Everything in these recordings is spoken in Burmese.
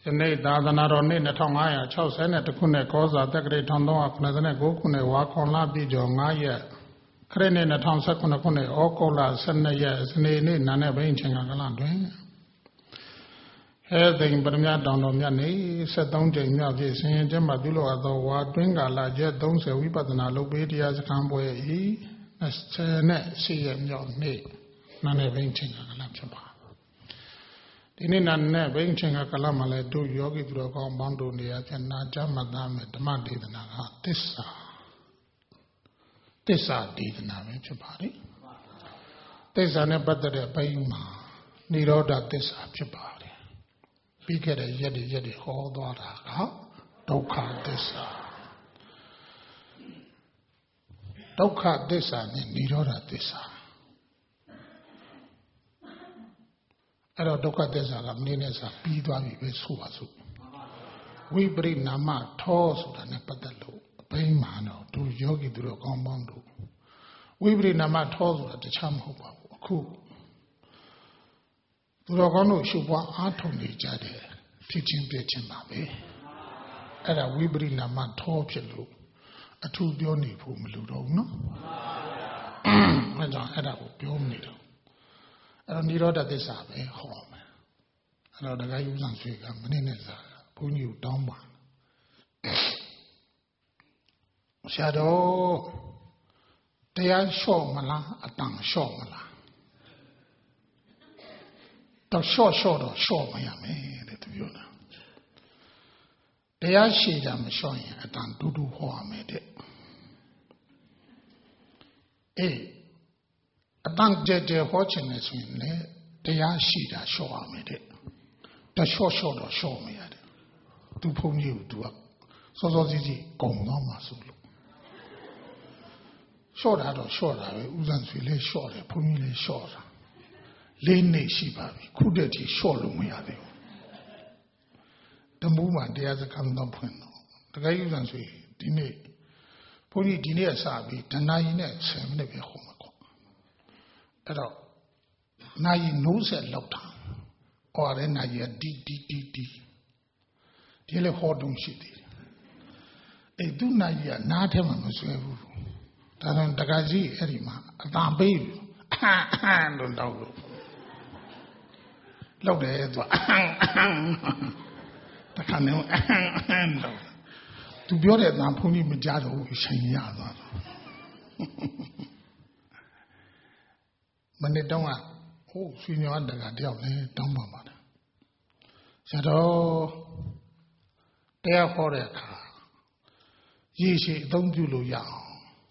ယနေ့သာသနာတော်နှစ်2560ခုနှစ်ကောဇာတက္ကရာ1389ခုနှစ်ဝါခွန်လပြည့်ကျော်9ရက်ခရစ်နှစ်2019ခုနှစ်ဩဂုတ်လ12ရက်စနေနေ့နာနဲ့ဘိန်းချိန်ကလတွင်ဟဲသိမ်ပရမတ်တောင်တော်မြတ်နေ73ကြိမ်မြောက်ပြည့်ဆင်းရဲခြင်းမှပြုလို့အပ်သောဝါတွင်းကာလကျ30ဝိပဿနာလုပ်ပေးတရားစခန်းပွဲဤ28ရက်မြောက်နေ့နာနဲ့ဘိန်းချိန်ကလဖြစ်ပါဒီနေ့နာနဲ့ဘိန်းချိန်ကလမှာလဲတို့ယောဂီသူတော်ကောင်းပေါင်းတို့နေရာဖြင့်နာကြမှတ်သားမယ်ဓမ္မဒေသနာကသစ္စာဒေသနာပဲဖြစ်ပါတယ်သစ္စာနဲ့ပတ်သက်တဲ့ဘိန်းမှာនិရောဓသစ္စာဖြစ်ပါတယ်ပြီးခဲ့တဲ့ရက်တွေဟောသွားတာကဒုက္ခသစ္စာနဲ့និရောဓသစ္စာအဲ့တော့ဒုက္ခသစ္စာကမင်းနဲ့စာပြီးသွားပြီပဲဆိုပါစို့ဝိပရိနာမထောဆိုတာနဲ့ပတ်သက်လို့အဘိဓမ္မာတော့သူယောဂီသူတို့ကောင်းပေါင်းတို့ဝိပရိနာမထောဆိုတာတခြားမဟုတ်ပါဘူးအခုသူတော်ကောင်းတို့ရှုပွားအားထုတ်နေကြတယ်ဖြစ်ချင်းပြချင်းပါပဲအဲ့ဒါဝိပရိနာမထောဖြစ်လို့အထူးပြောနေဖို့မလိုတော့ဘူးနော်အဲ့ဒါကိုပြောနေတော့အဲ့တော့និရောဓသစ္စာပဲဟောမယ်အဲ့တော့ဒကာယူဆန်ဆွေကမနေ့နဲ့စားဘုန်းကြီးကိုတောင်းပါဆရာတော်တရားလျှော့မလားအတန်လျှော့မလားတော့လျှော့တော့လျှော့မရမယ်တဲ့သူပြောတာတရားရှိတာမလျှော့ရင်အတန်တူတူဟောရမယ်တဲ့အတန်ကြဲဟောချင်တယ်ဆိုရင်လေတရားရှိတာလျှော့ရမယ်တဲ့တလျှော့တော့လျှော့မရတယ်သူဘုန်းကြီးကိုသူကစောစီကုံတော့မှဆိုလို့လျှော့တာတော့လျှော့တာပဲဥဇန်ဆွေလည်းလျှော့တယ်ဘုန်းကြီးလည်းလျှော့တာ၄နှစ်ရှိပါပြီခုတည်းထိလျှော့လို့မရသေးဘူးတမူးမှာတရားစခန်းတော့ဖွင့်တော့တကယ်ဥဇန်ဆွေဒီနေ့ဘုန်းကြီးဒီနေ့စပြီးတနာရီနဲ့10မိနစ်ပဲဟောမှာအဲ့တော့နိုင်နိုးဆက်လောက်တာဟောရဲနိုင်ရတီဒီလေဟောတုံးရှိတယ်အဲ့သူနိုင်ရနားထဲမှာမဆွဲဘူးဒါတော့တက္ကကြီးအဲ့ဒီမှာအတန်ပေးလို့လောက်တယ်သူတခါနဲ့လောက်သူပြောတဲ့အတန်ဘုန်းကြီးမကြားတော့ဘူးရှင်ရသွားတော့မနေ့တုန်းကဆွေညောတကတယောက်လည်းတောင်းပါပါတယ်ဆရာတော်တရားဟောတဲ့အခါရည်ရှိအသုံးပြုလို့ရအောင်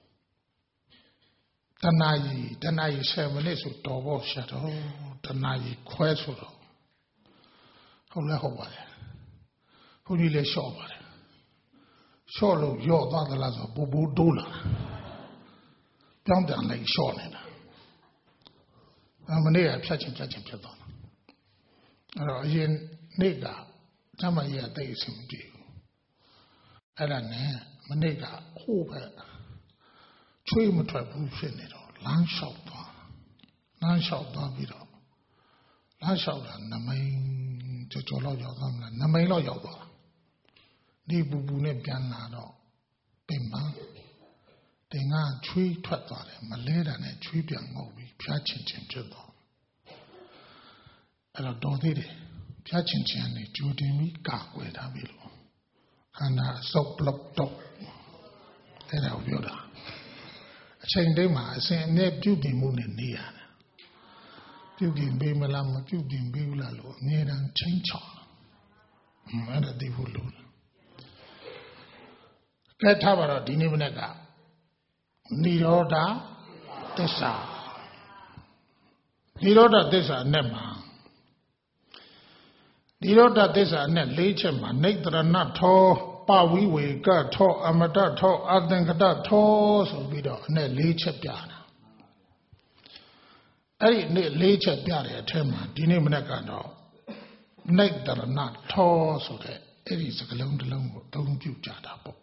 တဏှာကြီး7မိနစ်ဆိုတော်ဖို့ဆရာတော်တဏှာကြီးခွဲဆိုတော့ဟုတ်လဲဟုတ်ပါတယ်ဘုန်းကြီးလည်းလျှော့ပါတယ်လျှော့လို့ရော့သွားသလားဆိုပူတိုးလာပြောင်းပြန်လိုက်လျှော့နေတာမနေ့ကဖြတ်ချင်းဖြစ်သွားတာအဲ့တော့အရင်နေ့ကဓမ္မကြီးအသိအစင်မပြေဘူးအဲ့ဒါနဲ့မနေ့ကဟိုးပဲချွေးမထွက်ဘူးဖြစ်နေတော့လမ်းလျှောက်သွားပြီးတော့လမ်းလျှောက်တာနမိန်ကြော်လောက်ရောက်သွားမလားနမိန်လောက်ရောက်သွားတာဒီပူနဲ့ပြန်လာတော့ပင်မတင်ကချွေးထွက်သွားတယ်မလဲတာနဲ့ချွေးပြန်ငုတ်ပြီးဖျားချင်းဖြစ်သွားအဲ့တော့တော်သေးတယ်ဖျားချင်းနဲ့ကြိုတင်ပြီးကာကွယ်ထားပြီလို့ခန္ဓာစုပ်လောက်တော့အဲ့ဒါကိုပြောတာအချိန်တိုင်းမှာအစဉ်နဲ့ပြုပြင်မှုနဲ့နေရတယ်ပြုပြင်ပေးမလားမပြုပြင်ပေးဘူးလားလို့အမြဲတမ်းချိန်ချောင်းအဲ့ဒါသိဖို့လို့ကဲထားပါတော့ဒီနေ့မနေ့ကនិရောဓသစ္စာនិရောဓသစ္စာနဲ့မှာនិရောဓသစ္စာနဲ့၄ချက်မှာနိတရဏထောပဝိဝေကထောအမတထောအသင်္ကတထောဆိုပြီးတော့အနဲ့၄ချက်ပြတာအဲ့ဒီနေ့၄ချက်ပြတဲ့အထက်မှာဒီနေ့မနေ့ကတော့နိတရဏထောဆိုတဲ့အဲ့ဒီစကားလုံးတစ်လုံးကိုအသုံးပြုကြတာပေါ့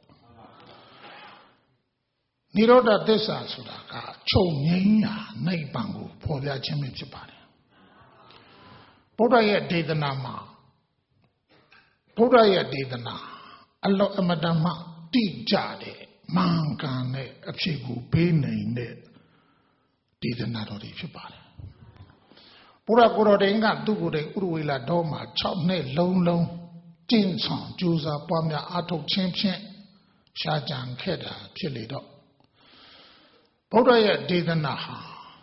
និရောဓသစ္စာဆိုတာကချုပ်ငြိမ်းရာနိဗ္ဗာန်ကိုဖော်ပြခြင်းပဲဖြစ်ပါတယ်ဘုရားရဲ့ဒေသနာမှာဗုဒ္ဓရဲ့ဒေသနာအလောအမတမတိကြတဲ့မှန်ကန်တဲ့အဖြစ်ကိုပေးနိုင်တဲ့ဒေသနာတော်တွေဖြစ်ပါတယ်ဘုရားကိုယ်တော်တိုင်ကသူ့ကိုယ်တိုင်ဥရဝေလာတော်မှာ6နှစ်လုံးကျင့်ဆောင်ကြိုးစားပွားများအားထုတ်ခြင်းဖြင့်ရှားကြံခဲ့တာဖြစ်လေတော့ဗုဒ္ဓရဲ့ဒေသနာဟာ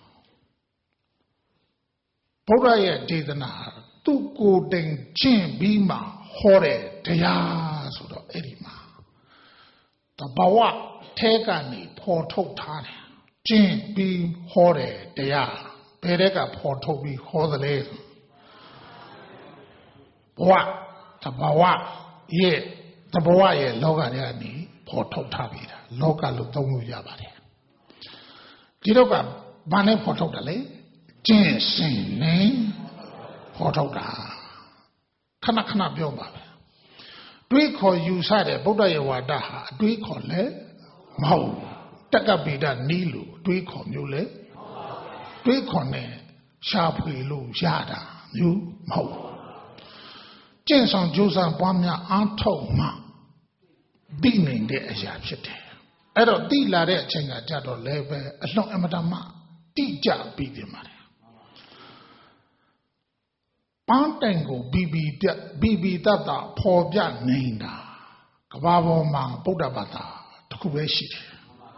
သူ့ကိုယ်တိုင်ကျင့်ပြီးမှဟောတဲ့တရားဆိုတော့အဲ့ဒီမှာတဘာဝထဲကနေဖော်ထုတ်ထားတယ်ကျင့်ပြီးဟောတဲ့တရားဘယ်တဲ့ကဖော်ထုတ်ပြီးဟောသလဲဘဝတဘာဝရဲ့လောကထဲကနေဖော်ထုတ်ထားပြီတာလောကလို့သုံးလို့ရပါတယ်ဒီတော့ကဘာနဲ့ဖော်ထုတ်တယ်လဲကျင့်စဉ်နဲ့ဖော်ထုတ်တာခဏပြောပါပဲတွေးခေါ်ယူဆတဲ့ဗုဒ္ဓရဲ့ဝါဒဟာအတွေးခေါ်လဲမဟုတ်တက္ကပိဒနီးလို့တွေးခေါ်မျိုးလဲတွေးခေါ်နဲ့ရှားဖွေလို့ရတာမျိုးမဟုတ်ကျင့်ဆောင်ကြိုးစားပွားများအားထုတ်မှပြီးနိုင်တဲ့အရာဖြစ်တယ်အဲ့တော့တိလာတဲ့အချိန်ကကြတော့လည်းပဲအလွန်အမတန်မှတိကျပြီးပြင်ပါတယ်ပန်းတိုင်ကိုဘီဘီတတ်ဖော်ပြနေတာကဘာပေါ်မှာဗုဒ္ဓဘာသာတစ်ခုပဲရှိတယ်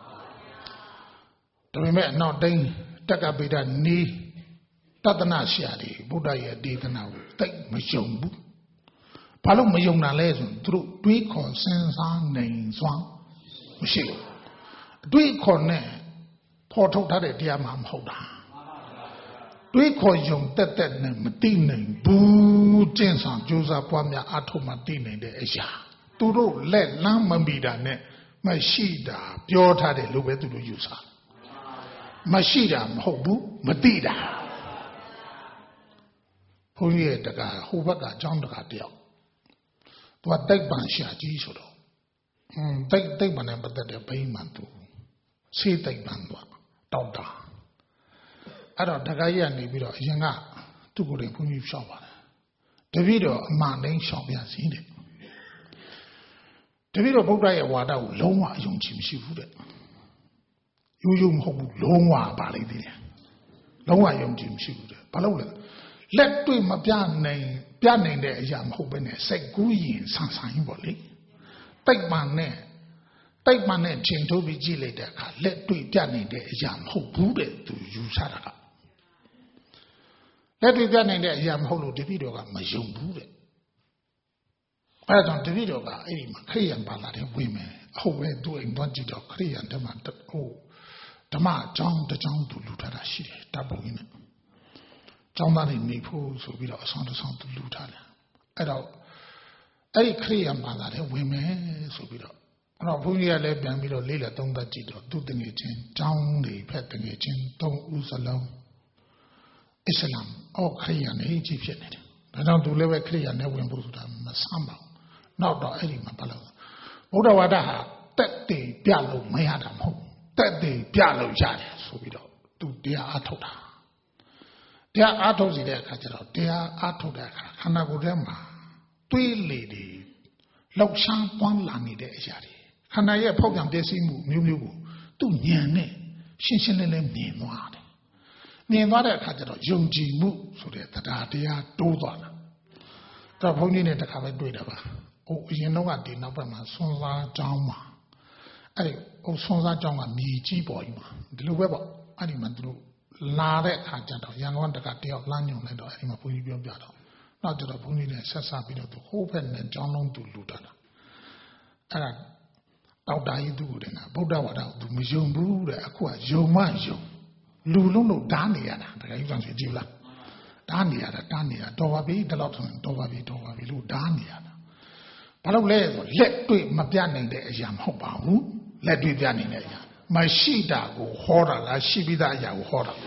ဒါပေမဲ့နောက်တိုင်းတက္ကပိဒနီးတသနာဆရာတွေဗုဒ္ဓရဲ့ဒေသနာကိုသိမယုံဘူးဘာလို့မယုံတာလဲဆိုသူတို့တွေးခေါ်စဉ်းစားနိုင်စွမ်းမရှိဘူးအတွေးခေါ်နဲ့ဖော်ထုတ်ထားတဲ့တရားမှမဟုတ်တာတွေးခေါ်ယုံတက်နဲ့မသိနိုင်ဘူးကျင့်ဆောင်ကြိုးစားပွားများအားထုတ်မှသိနိုင်တဲ့အရာသူတို့လက်လမ်းမမီတာနဲ့မရှိတာပြောထားတယ်လို့ပဲသူတို့ယူဆမရှိတာမဟုတ်ဘူးမသိတာဘုန်းကြီးရဲ့တကားဟိုဘက်ကအကြောင်းတကားတယောက်သူကတိတ်ပန်ရှာကြီးဆိုတော့တိတ်ပန်နဲ့ပတ်သက်တဲ့ဘိမှန်သူဆေးတိတ်ပန်သွားတောက်တာအဲ့တော့တကားကြီးကနေပြီးတော့အရင်ကသူ့ကိုယ်တိုင်ဘုန်းကြီးရှောက်ပါတယ်တပည့်တော်အမှန်တိုင်းရှောက်ပြစီတဲ့တပည့်တော်ဗုဒ္ဓရဲ့ဝါဒကိုလုံးဝအယုံကြည်မရှိဘူးတဲ့ရိုးမဟုတ်ဘူးလုံးဝပါလိမ့်သေးတယ်လုံးဝယုံကြည်မရှိဘူးတဲ့ဘာလို့လဲလက်တွေ့မပြနိုင်တဲ့အရာမဟုတ်ဘဲနဲ့စိတ်ကူးရင်ဆန်ဆိုင်ပေါ့လေတိတ်မှန်နဲ့ချိန်ထိုးပြီးကြည့်လိုက်တဲ့အခါလက်တွေ့ပြနိုင်တဲ့အရာမဟုတ်ဘူးတဲ့သူယူဆတာကလက်တွေ့ပြနိုင်တဲ့အရာမဟုတ်လို့တပည့်တော်ကမယုံဘူးတဲ့အဲဒါကြောင့်တပည့်တော်ကအဲ့ဒီမှာခရိယံဘာသာတွေဝင်မယ်အဟုတ်ပဲသူအိမ်သွားကြည့်တော့ခရိယံဓမ္မဓမ္မအကြောင်းတစ်ကြောင်းသူလူထားတာရှိတယ်တပ်ပုံကြီးနဲ့ကျောင်းသားတွေနေဖို့ဆိုပြီးတော့အဆောင်တစ်ဆောင်သူလူထားတယ်အဲ့တော့အဲ့ဒီခရိယံဘာသာတွေဝင်မယ်ဆိုပြီးတော့အဲ့တော့ဘုန်းကြီးကလည်းပြန်ပြီးတော့လေးလက်သုံးသပ်ကြည့်တော့သူတငယ်ချင်းကျောင်းတွေဖက်တငယ်ချင်း၃ဦးစလုံးအစ္စလာမ်ခရိယံနေကြီးဖြစ်နေတယ်ဒါကြောင့်သူလည်းပဲခရိယံနဲ့ဝင်ဖို့ဆိုတာမဆမ်းပါဘူးနောက်တော့အဲ့ဒီမှာဘာလို့ဗုဒ္ဓဝါဒဟာတက်တည်ပြလို့မရတာမဟုတ်တက်တည်ပြလို့ရတယ်ဆိုပြီးတော့သူတရားအားထုတ်တာတရားအားထုတ်စီတဲ့အခါကျတော့တရားအားထုတ်တဲ့အခါခန္ဓာကိုယ်ထဲမှာတွေးလေတွေလောက်ရှားပွားလာနေတဲ့အရာတွေခန္ဓာရဲ့ဖောက်ပြန်ပျက်စီးမှုမျိုးကိုသူ့ဉာဏ်နဲ့ရှင်းလင်းမြင်သွားတယ်မြင်သွားတဲ့အခါကျတော့ယုံကြည်မှုဆိုတဲ့တရားတိုးသွားတာတော့ဘုန်းကြီးနဲ့တခါပဲတွေ့တာပါအရင်တော့ကဒီနောက်ဘက်မှာဆွန်စားကျောင်းမှာအဲ့ဒီဆွန်စားကျောင်းကမြေကြီးပေါ်ကြီးမှာဒီလိုပဲပေါ့အဲ့ဒီမှာသူတို့လာတဲ့အခါကျတော့ရန်ကုန်တကတယောက်လမ်းညွှန်လိုက်တော့အဲ့ဒီမှာဘုန်းကြီးပြောပြတော့နောက်ကျတော့ဘုန်းကြီးနဲ့ဆက်ပြီးတော့သူဟိုးဖက်နဲ့ကျောင်းလုံးသူလူထားတာအဲ့ဒါတောက်တာကြီးသူ့ကိုတင်တာဗုဒ္ဓဝါဒကိုသူမယုံဘူးတဲ့အခုကယုံမှယုံလူလုံးလို့ဓာနေရတာတကယ်ကြီးဆိုကြည့်လားဓာနေရတာတော်ပါပြီဒီလောက်ဆိုတော်ပါပြီလို့ဓာနေရတာဘာလို့လဲဆိုလက်တွေ့မပြနိုင်တဲ့အရာမဟုတ်ပါဘူးလက်တွေ့ပြနိုင်တဲ့အရာမရှိတာကိုဟောတာလားရှိပြီးသားအရာကိုဟောတာ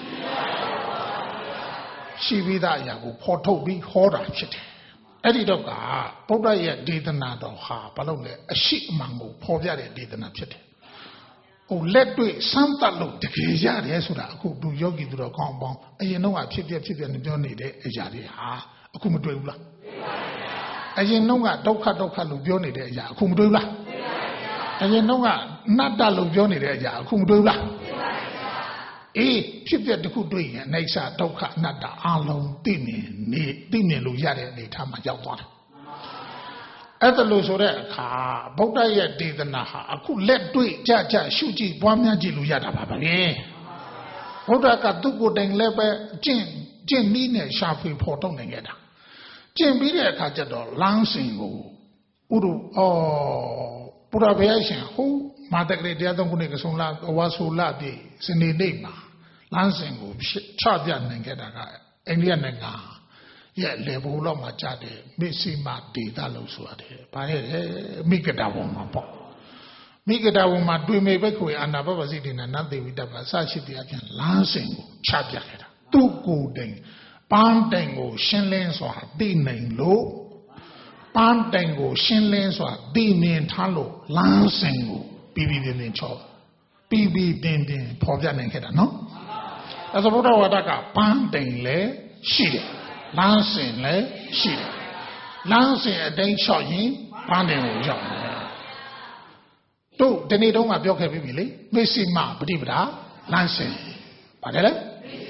ရှိပြီးသားအရာကိုဖော်ထုတ်ပြီးဟောတာဖြစ်တယ်အဲ့ဒီတော့ကဗုဒ္ဓရဲ့ဒေသနာတော်ဟာဘာလို့လဲအရှိအမှန်ကိုဖော်ပြတဲ့ဒေသနာဖြစ်တယ်လက်တွေ့စမ်းသပ်လို့တကယ်ရတယ်ဆိုတာအခုသူယောဂီသူတော်ကောင်းပေါင်းအရင်တော့ဖြစ်ပြနေပြောနေတဲ့အရာတွေဟာအခုမတွေ့ဘူးလားအရင်တော့ကဒုက္ခလို့ပြောနေတဲ့အရာအခုမတွေ့ဘူးလားအရင်တော့ကအနတ္တလို့ပြောနေတဲ့အရာအခုမတွေ့ဘူးလားအေးဖြစ်ပြတစ်ခုတွေ့ရင်အိဋ္ဌဒုက္ခအနတ္တအလုံးသိမြင်လို့ရတဲ့အနေထားမှာရောက်သွားတယ်အဲ့ဒါလို့ဆိုတဲ့အခါဗုဒ္ဓရဲ့ဒေသနာဟာအခုလက်တွေ့ကြရှုကြည့်ပွားများကြည့်လို့ရတာပါပဲဗုဒ္ဓကသူ့ကိုယ်တိုင်လည်းပဲကျင့်နည်းနဲ့ရှာဖွေဖော်ထုတ်နိုင်ခဲ့တာကျင့်ပြီးတဲ့အခါကျတော့လမ်းစဉ်ကိုဥဒုပုရဘေးရှင်ဟုတ်မာတကလေးတရားသုံးခုနဲ့ကဆုံလာဝါဆိုလာပြီစနေနေ့မှာလမ်းစဉ်ကိုချပြနိုင်ခဲ့တာကအိန္ဒိယနိုင်ငံရဲ့လေဘူလောက်မှာကြားတယ်မစ္စိမဒေသလို့ဆိုရတယ်။ဘာလဲမိဂဒဝံမှာပေါ့မိဂဒဝံမှာတွေ့မေဘက်ကိုအာနာဘပစီတိနာနတ်သေဝိတ္တပါစရှိတဲ့အပြင်လမ်းစဉ်ကိုချပြခဲ့တာသူ့ကိုယ်တိုင်ပန်းတိုင်ကိုရှင်းလင်းစွာသိနိုင်လို့ပန်းတိုင်ကိုရှင်းလင်းစွာသိမြင်ထားလို့လမ်းစဉ်ကိုပြီးပြင်းချောပြီးပြင်းဖော်ပြနိုင်ခဲ့တာနော်အဲဆိုဘုရားဝါဒကပန်းတိုင်လည်းရှိတယ်လမ်းစဉ်လည်းရှိတယ်လမ်းစဉ်အတိုင်းလျှောက်ရင်ပန်းတိုင်ကိုရောက်တယ်တို့ဒီနေ့တုန်းကပြောခဲ့ပြီလေမစ္စိမပฏิပဒါလမ်းစဉ်ပါတယ်လေ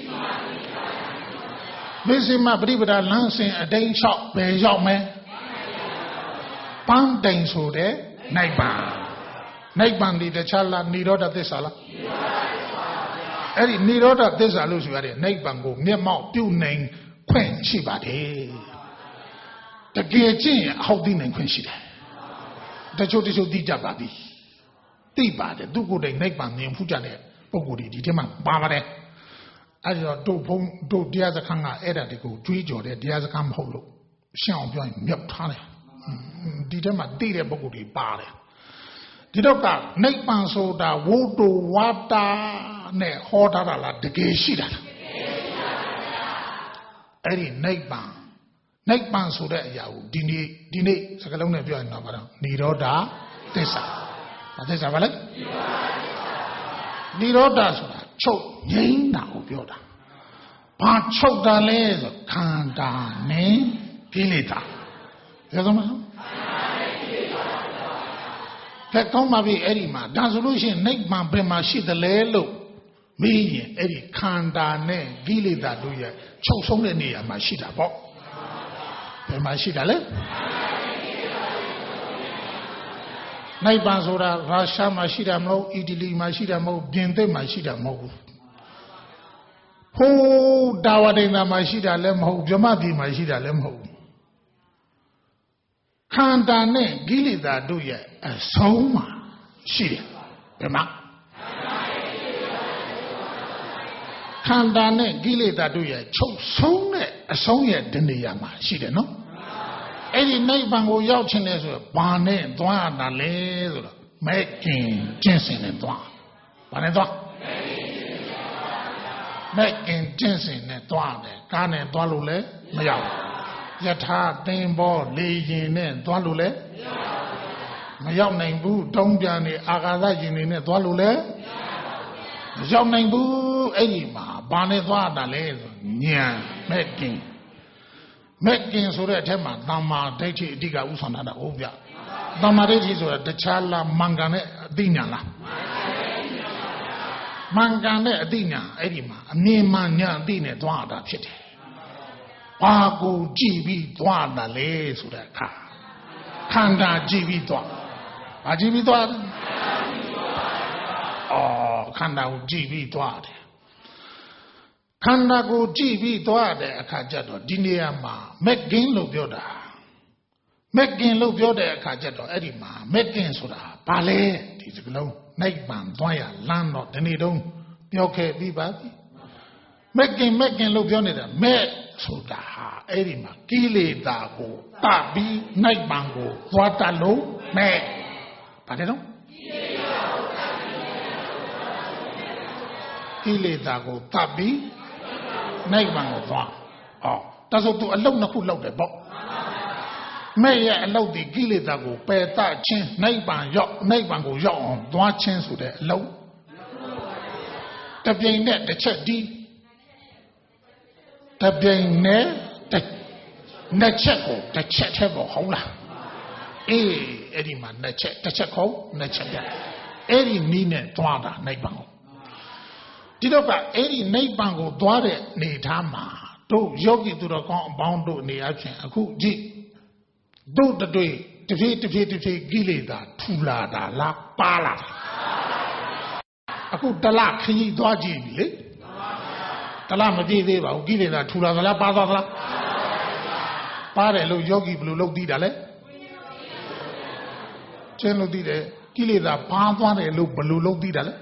မစ္စိမပฏิပဒါလမ်းစဉ်အတိုင်းလျှောက်ဘယ်ရောက်မယ်ပန်းတိုင်ဆိုတဲ့နိဗ္ဗာန်ဒီတခြားလားនិရောဓသစ္စာလားအဲ့ဒီនិရောဓသစ္စာလို့ဆိုရတဲ့နိဗ္ဗာန်ကိုမျက်မှောက်ပြုနိုင်ခွင့်ရှိပါတယ်တကယ်ကျင့်ရင်အဟုတ်သိနိုင်ခွင့်ရှိတယ်တချို့သိကြပါပြီသိပါတယ်သူကိုယ်တိုင်နိဗ္ဗာန်မြင်ဖူးကြတဲ့ပုဂ္ဂိုလ်တွေဒီထဲမှာပါပါတယ်အဲ့ဒီတော့တို့တရားစခန်းကအဲ့ဒါတွေကိုကြွေးကြော်တဲ့တရားစခန်းမဟုတ်လို့ရှင်းအောင်ပြောရင်မြောက်ထားတယ်ဒီထဲမှာသိတဲ့ပုဂ္ဂိုလ်တွေပါတယ်ဒီတော့ကနိဗ္ဗာန်ဆိုတာဝိတုဝါတာနဲ့ဟောထားတာလားတကယ်ရှိတာလားအဲ့ဒီနိဗ္ဗာန်ဆိုတဲ့အရာကိုဒီနေ့စကားလုံးနဲ့ပြောရင်တော့ဘာလို့និရောဓသစ္စာဘာသစ္စာပါလဲនិရောဓဆိုတာချုပ်ငြိမ်းတာကိုပြောတာဘာချုပ်တာလဲဆိုခန္ဓာနဲ့ကိလေသာပြောသမှာကဲကောင်းပါပြီအဲ့ဒီမှာဒါဆိုလို့ရှိရင်နိဗ္ဗာန်ဘယ်မှာရှိသလဲလို့မေးရင်အဲ့ဒီခန္ဓာနဲ့ကိလေသာတို့ရဲ့ချုပ်ဆုံးတဲ့နေရာမှာရှိတာပေါ့ဘယ်မှာရှိတာလဲနိဗ္ဗာန်ဆိုတာရုရှားမှာရှိတာမဟုတ်အီတလီမှာရှိတာမဟုတ်ပြင်သစ်မှာရှိတာမဟုတ်ဘူးဟိုးတာဝတိန်မှာရှိတာလည်းမဟုတ်ဗြဟ္မပြည်မှာရှိတာလည်းမဟုတ်ဘူးခန္ဓာနဲ့ကိလေသာတို့ရဲ့အဆုံးမှာရှိတယ်ဘယ်မှာခန္ဓာနဲ့ကိလေသာတို့ရဲ့ချုပ်ဆုံးတဲ့အဆုံးရဲ့တနေရာမှာရှိတယ်နော်အဲ့ဒီနိဗ္ဗာန်ကိုရောက်ချင်တယ်ဆိုတော့ဘာနဲ့သွားရတာလဲဆိုတော့မဲ့ကျင့်စဉ်နဲ့သွားဘာနဲ့သွားမဲ့ကျင့်စဉ်နဲ့သွားတယ်ကားနဲ့သွားလို့လည်းမရောက်ယထာသင်္ဘောလေရင်နဲ့သွားလို့လည်းမရောက်နိုင်ဘူးတုံးပြန်နေအာကာသရင်နေနဲ့သွားလို့လည်းမရောက်နိုင်ဘူးအဲ့ဒီမှာဘာနဲ့သွားတာလဲဆိုဉာဏ်မဲ့ကျင်ဆိုတဲ့အထက်မှာသမ္မာဒိဋ္ဌိအဓိကဥဆောင်တာဟုတ်ဗျသမ္မာဒိဋ္ဌိဆိုတာတခြားလားမင်္ဂန်နဲ့အသိဉာဏ်လားမင်္ဂန်နဲ့အသိဉာဏ်အဲ့ဒီမှာအမြင်မှန်ဉာဏ်အသိနဲ့သွားတာဖြစ်တယ်ဘာကိုကြည့်ပြီးသွားတာလဲဆိုတဲ့အခါခန္ဓာကြည့်ပြီးသွားဘာကြည့်ပြီးသွားခန္ဓာကိုကြည့်ပြီးသွားတယ်ခန္ဓာကိုကြည့်ပြီးသွားတဲ့အခါကျတော့ဒီနေရာမှာမက်ကင်းလို့ပြောတာမက်ကင်းလို့ပြောတဲ့အခါကျတော့အဲ့ဒီမှာမက်ကင်းဆိုတာဘာလဲဒီစကလုံးနိဗ္ဗာန်သွားရလမ်းတော့ဒီနေ့တုန်းပြောခဲ့ပြီးပါပြီမက်ကင်းလို့ပြောနေတာမဲ့ဆိုတာဟာအဲ့ဒီမှာကိလေသာကိုတပြီးနိဗ္ဗာန်ကိုသွားတတ်လို့မဲ့ပါတယ်နော်ကိလေသာကိုတပြီးနိဗ္ဗာန်ကိုသွားဒါဆိုသူအလုံးနှစ်ခုလောက်တယ်ပေါ့မဲ့ရဲ့အလုံးဒီကိလေသာကိုပယ်တတ်ခြင်းနိဗ္ဗာန်ကိုရောက်အောင်သွားခြင်းဆိုတဲ့အလုံးတပြိုင်နဲ့တစ်ချက်ဒီတပြိုင်နဲ့နှစ်ချက်ကိုတစ်ချက်ထဲပေါ့ဟုတ်လားအေးအဲ့ဒီမှာနှစ်ချက်တစ်ချက်ခုံးနှစ်ချက်ပြအဲ့ဒီနီးနဲ့သွားတာနိဗ္ဗာန်ကိုဒီတော့ကအဲ့ဒီနိဗ္ဗာန်ကိုသွားတဲ့နေသားမှာတို့ယောဂီသူတော်ကောင်းအပေါင်းတို့အနေအချင်းအခုကြည့်တို့တွေ့တဖြည်းကိလေသာထူလာတာလားပါလာတာအခုတလခရီးသွားကြည့်ပြီလေတလမကြည့်သေးပါဘူးကိလေသာထူလာသလားပါသွားသလားပါတယ်လို့ယောဂီဘယ်လိုလုပ်သိတာလဲကျင်းလို့သိတယ်ကိလေသာပါသွားတယ်လို့ဘယ်လိုလုပ်သိတာလဲ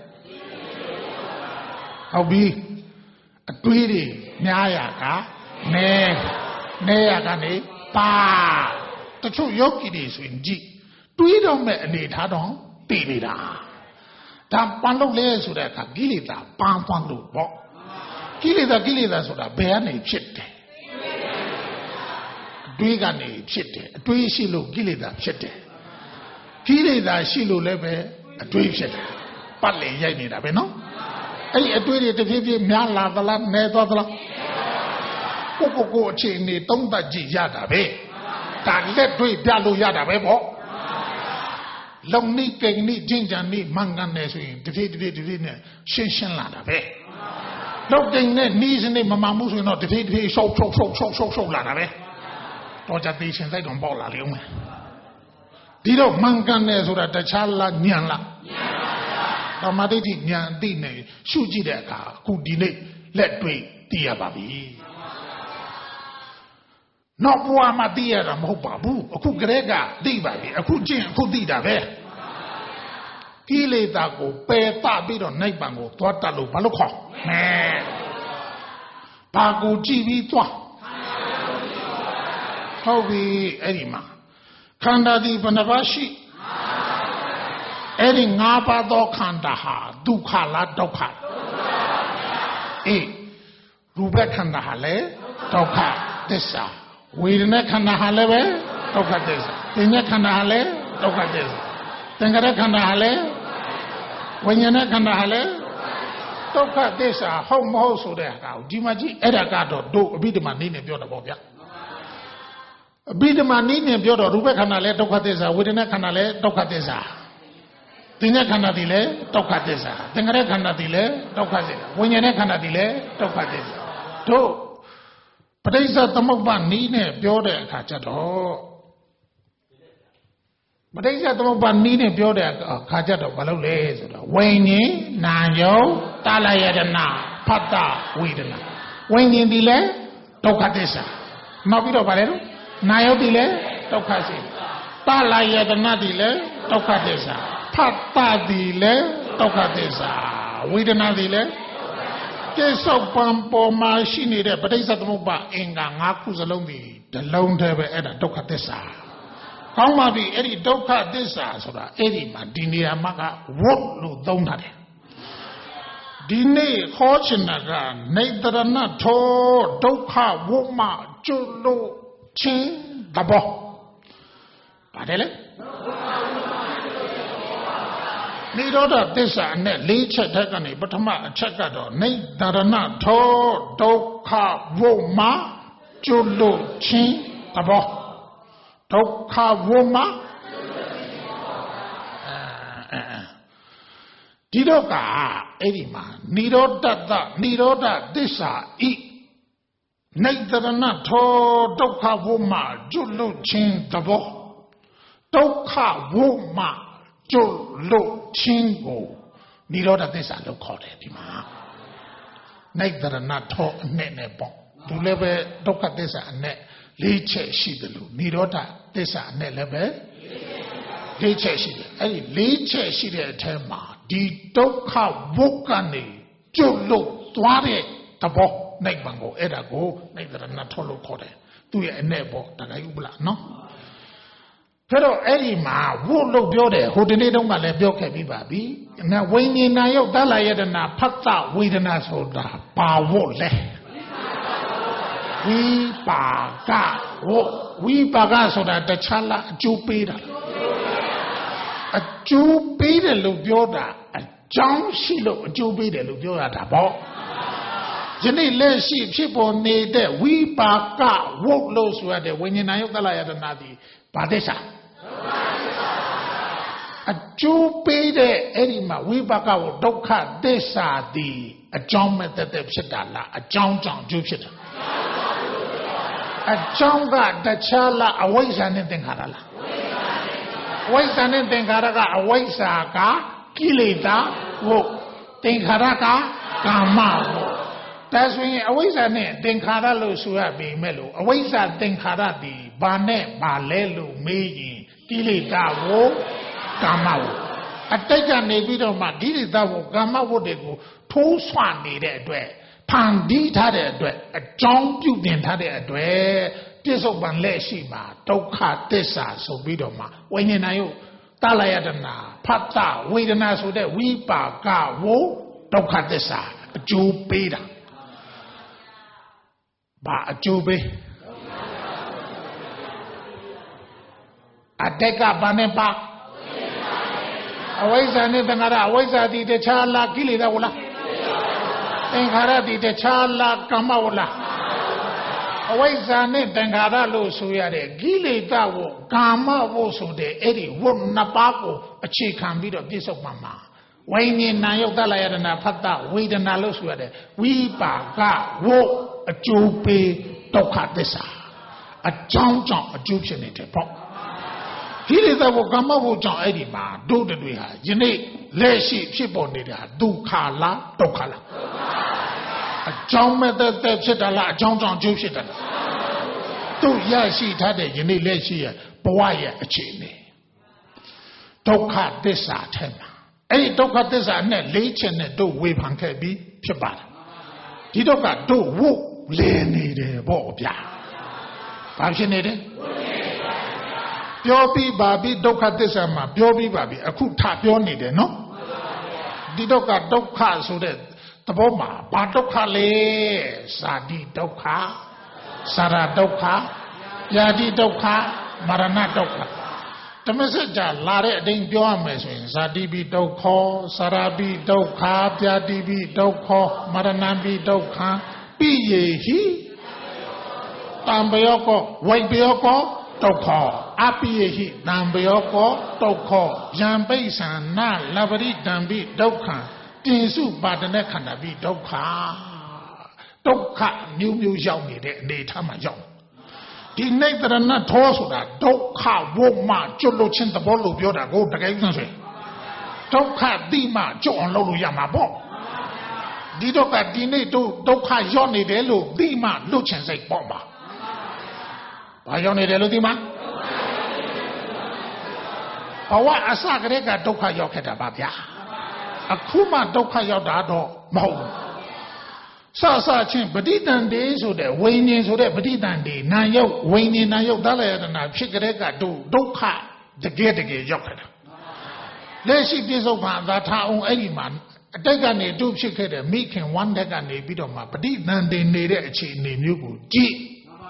ဟုတ်ပြီအတွေးတွေများရကနဲရကနေပါတချို့ယောဂီတွေဆိုရင်ကြည့်တွေးတော့မဲ့အနေထားတော့တည်နေတာဒါပန်လို့လဲဆိုတဲ့အခါကိလေသာပန်းသွားလို့ပေါ့ကိလေသာဆိုတာဘယ်ကနေဖြစ်တယ်အတွေးကနေဖြစ်တယ်အတွေးရှိလို့ကိလေသာဖြစ်တယ်ကိလေသာရှိလို့လည်းပဲအတွေးဖြစ်တယ်ပတ်လည်ရိုက်နေတာပဲနော်အဲ့ဒီအတွေးတွေတဖြည်းဖြည်းများလာသလားနဲသွားသလားကိုအခြေအနေသုံးသပ်ကြည့်ရတာပဲဒါလက်တွေ့ပြလို့ရတာပဲပေါ့လုံနိကိန်နိကျင့်ကြံနိမင်္ဂန်နဲ့ဆိုရင်တဖြည်းနဲ့ရှင်းလာတာပဲလုံကိန်နဲ့နီးစနစ်မမှန်မှုဆိုရင်တော့တဖြည်းရှုပ်လာတာပဲတော့ကြသေးရှင်စိတ်တော်ပေါက်လာလေဦးမယ်ဒီတော့မင်္ဂန်နဲ့ဆိုတာတခြားလားညံလားဓမ္မဒိဋ္ဌိဉာဏ်အသိနဲ့ရှုကြည့်တဲ့အခါအခုဒီနေ့လက်တွေ့သိရပါပြီနောက်ဘဝမှာသိရတာမဟုတ်ပါဘူးအခုကလေးကသိပါပြီအခုကျင့်အခုသိတာပဲကိလေသာကိုပယ်ပပြီးတော့နိဗ္ဗာန်ကိုသွားတတ်လို့ဘာလို့ခေါ်မဲဘာကိုကြည့်ပြီးသွားဟုတ်ပြီအဲ့ဒီမှာခန္ဓာဒီဘယ်နှပါးရှိအဲ့ဒီ၅ပါးသောခန္ဓာဟာဒုက္ခလားဒုက္ခအေးရူပခန္ဓာဟာလည်းဒုက္ခသစ္စာဝေဒနာခန္ဓာဟာလည်းပဲဒုက္ခသစ္စာသင်္ညခန္ဓာဟာလည်းဒုက္ခသစ္စာသင်္ခါရခန္ဓာဟာလည်းဝိညာဉ်ခန္ဓာဟာလည်းဒုက္ခသစ္စာဟုတ်မဟုတ်ဆိုတဲ့အခါဒီမှာကြည့်အဲ့ဒါကတော့တို့အဘိဓမ္မာနည်းနဲ့ပြောတာပေါ့ဗျာအဘိဓမ္မာနည်းနဲ့ပြောတော့ရူပခန္ဓာလည်းဒုက္ခသစ္စာဝေဒနာခန္ဓာလည်းဒုက္ခသစ္စာသင်္ညခန္ဓာဒီလည်းဒုက္ခသစ္စာသင်္ခါရခန္ဓာဒီလည်းဒုက္ခသစ္စာဝိညာဉ်ခန္ဓာဒီလည်းဒုက္ခသစ္စာတို့ပဋိစ္စသမုပ္ပါနီးနဲ့ပြောတဲ့အခါကျတော့ပဋိစ္စသမုပ္ပါနီးနဲ့ပြောတဲ့အခါကျတော့ဘာလို့လဲဆိုတော့ဝိညာဉ်နာယုံတလယတနာဖတ်တဝေဒနာဝိညာဉ်ဒီလည်းဒုက္ခသစ္စာနောက်ပြီးတော့ဗါလဲတော့နာယုံဒီလည်းဒုက္ခသစ္စာတလယတနာဒီလည်းဒုက္ခသစ္စာဖတ်တဒီလည်းဒုက္ခသစ္စာဝေဒနာဒီလည်းကိစ္စပံပေါ်မှာရှိနေတဲ့ပဋိစ္စသမုပ္ပါအင်္ဂါ၅ခုစလုံးဒီတစ်လုံးတည်းပဲအဲ့ဒါဒုက္ခသစ္စာကောင်းပါပြီအဲ့ဒီဒုက္ခသစ္စာဆိုတာအဲ့ဒီမှာဒီနေရာမှာကဝတ်လို့သုံးထားတယ်ဒီနေ့ခေါ်ချင်တာကနေတရဏထောဒုက္ခဝတ်မှကျွလို့ချင်းသဘောပါတယ်လေနိရောဓသစ္စာနဲ့၄ချက်ထက်ကနေပထမအချက်ကတော့နေတရဏထောဒုက္ခဝုမကျွလို့ချင်းသဘောဒုက္ခဝုမဒီတော့ကအဲ့ဒီမှာနိရောဓသစ္စာဤနေတရဏထောဒုက္ခဝုမကျွလို့ချင်းသဘောဒုက္ခဝုမကျွလို့ချင်းကိုနိရောဓသစ္စာလို့ခေါ်တယ်ဒီမှာနေတရဏထောအနဲ့နဲ့ပေါ့သူလည်းပဲဒုက္ခသစ္စာအနဲ့၄ချက်ရှိတယ်လို့နိရောဓသစ္စာအနဲ့လည်းပဲ၄ချက်ရှိတယ်အဲ့ဒီ၄ချက်ရှိတဲ့အထဲမှာဒီဒုက္ခဝုကနေကျွလို့သွားတဲ့သဘောနိဗ္ဗာန်ကိုအဲ့ဒါကိုနေတရဏထောလို့ခေါ်တယ်သူရဲ့အနဲ့ပေါ့တခါယူပလားနော်အဲ့တော့အဲ့ဒီမှာဝုလို့ပြောတယ်ဟိုဒီနေ့တုန်းကလည်းပြောခဲ့ပြီးပါပြီဝိညာဉ်နာယုတ်တလယတနာဖတ်တဝေဒနာဆိုတာပါဝုလဲဝိပါကဝိပါကဆိုတာတခြားလားအကျိုးပေးတာအကျိုးပေးတယ်လို့ပြောတာအကြောင်းရှိလို့အကျိုးပေးတယ်လို့ပြောရတာပေါ့ယနေ့လက်ရှိဖြစ်ပေါ်နေတဲ့ဝိပါကဝုတ်လို့ဆိုရတဲ့ဝိညာဉ်နာယုတ်တလယတနာသည်ဘာသစ္စာအကျိုးပေးတဲ့အဲ့ဒီမှာဝိပါကဝဒုက္ခသစ္စာသည်အကြောင်းမဲ့တဲ့ဖြစ်တာလားအကြောင်းကြောင့်အကျိုးဖြစ်တာအကြောင်းကတခြားလားအဝိဇ္ဇာနဲ့သင်္ခါရလားအဝိဇ္ဇာနဲ့သင်္ခါရကအဝိဇ္ဇာကကိလေသာဝုတ်သင်္ခါရကကာမဝုတ်ဒါဆိုရင်အဝိဇ္ဇာနဲ့သင်္ခါရလို့ဆိုရပေမဲ့လို့အဝိဇ္ဇာသင်္ခါရသည်ဘာနဲ့ဘာလဲလို့မေးရင်ကိလေသာဝုတ်ကာမဝုတ်အတိတ်ကနေပြီးတော့မှကိလေသာဝုတ်ကာမဝုတ်တွေကိုထိုးဆွနေတဲ့အတွက်ဖန်တီးထားတဲ့အတွက်အကြောင်းပြုတင်ထားတဲ့အတွက်ပြစ္ဆုတ်ပံလက်ရှိမှာဒုက္ခသစ္စာဆိုပြီးတော့မှဝိညာဉ်နာယုတ်တလယတနာဖတ်တာဝေဒနာဆိုတဲ့ဝိပါကဝုတ်ဒုက္ခသစ္စာအကျိုးပေးတာဘာအကျိုးပေးအတက်ကဘာနဲ့ပါအဝိဇ္ဇာနဲ့သင်္ခါရအဝိဇ္ဇာတိတခြားလားကိလေသာဝလားသင်္ခါရတိတခြားလားကာမဝလားအဝိဇ္ဇာနဲ့သင်္ခါရလို့ဆိုရတဲ့ကိလေသာဝကာမဝဆိုတဲ့အဲ့ဒီဝနှစ်ပါးကိုအခြေခံပြီးတော့ပြစ္ဆုတ်ပံမှာဝိညာဉ်နာယုတ်တလယတနာဖတ်တာဝေဒနာလို့ဆိုရတဲ့ဝိပါကဝအကျိုးပေးဒုက္ခသစ္စာအကြောင်းကြောင့်အကျိုးဖြစ်နေတယ်ပေါ့ကိလေသာဝကာမဝကြောင့်အဲ့ဒီမှာတို့တွေဟာယနေ့လက်ရှိဖြစ်ပေါ်နေတာဒုက္ခလားဒုက္ခလားအကြောင်းမဲ့တဲ့ဖြစ်တာလားအကြောင်းကြောင့်အကျိုးဖြစ်တာလားတို့ရရှိထားတဲ့ယနေ့လက်ရှိရဲ့ဘဝရဲ့အခြေအနေဒုက္ခသစ္စာထဲမှာအဲ့ဒီဒုက္ခသစ္စာနဲ့လေးချက်နဲ့တို့ဝေဖန်ခဲ့ပြီးဖြစ်ပါတယ်ဒီဒုက္ခတို့ဝုတ်လဲနေတယ်ပေါ့ဗျာဘာဖြစ်နေတယ်ပြောပြီးပါပြီဒုက္ခသစ္စာမှာပြောပြီးပါပြီအခုထပြောနေတယ်နော်ဒီဒုက္ခဒုက္ခဆိုတဲ့သဘောမှာဘာဒုက္ခလဲဇာတိဒုက္ခစရဒုက္ခယာတိဒုက္ခမရဏဒုက္ခဓမ္မစကြာလာတဲ့အတိုင်းပြောရမယ်ဆိုရင်ဇာတိပိဒုက္ခစရပိဒုက္ခပြာတိပိဒုက္ခမရဏပိဒုက္ခပိယေဟိတံပယောကောဝိပယောကောဒုက္ခအပိယေဟိတံပယောကောဒုက္ခယံပိဿာနလပရိတံပိဒုက္ခတင်စုပါဒနဲ့ခန္ဓာပိဒုက္ခဒုက္ခမျိုးမျိုးရောက်နေတဲ့အနေထားမှာရောက်ဒီနိတရဏထောဆိုတာဒုက္ခဝုမှကျွတ်လို့ချင်းသဘောလို့ပြောတာကိုတကယ်ဆိုရင်ဒုက္ခတိမှကျွတ်အောင်လုပ်လို့ရမှာပေါ့ဒီဒုက္ခဒီနေ့တို့ဒုက္ခရောက်နေတယ်လို့တိမှလွတ်ချင်စိတ်ပေါ့ပါဘာရောက်နေတယ်လို့ဒီမှာဘဝအစကတည်းကဒုက္ခရောက်ခဲ့တာပါဗျာအခုမှဒုက္ခရောက်တာတော့မဟုတ်ဘူးစချင်းပဋိသန္ဓေဆိုတဲ့ဝိညာဉ်ဆိုတဲ့ပဋိသန္ဓေနာယုတ်ဝိညာဉ်နာယုတ်တလယတနာဖြစ်ကြတဲ့ကတို့ဒုက္ခတကယ်ရောက်ခဲ့တာလက်ရှိပြစ္ဆုတ်ပံသာထားအောင်အဲ့ဒီမှာအတိတ်ကနေတို့ဖြစ်ခဲ့တဲ့မိခင်ဝမ်းတက်ကနေပြီးတော့မှပဋိသန္ဓေနေတဲ့အခြေအနေမျိုးကိုကြည့်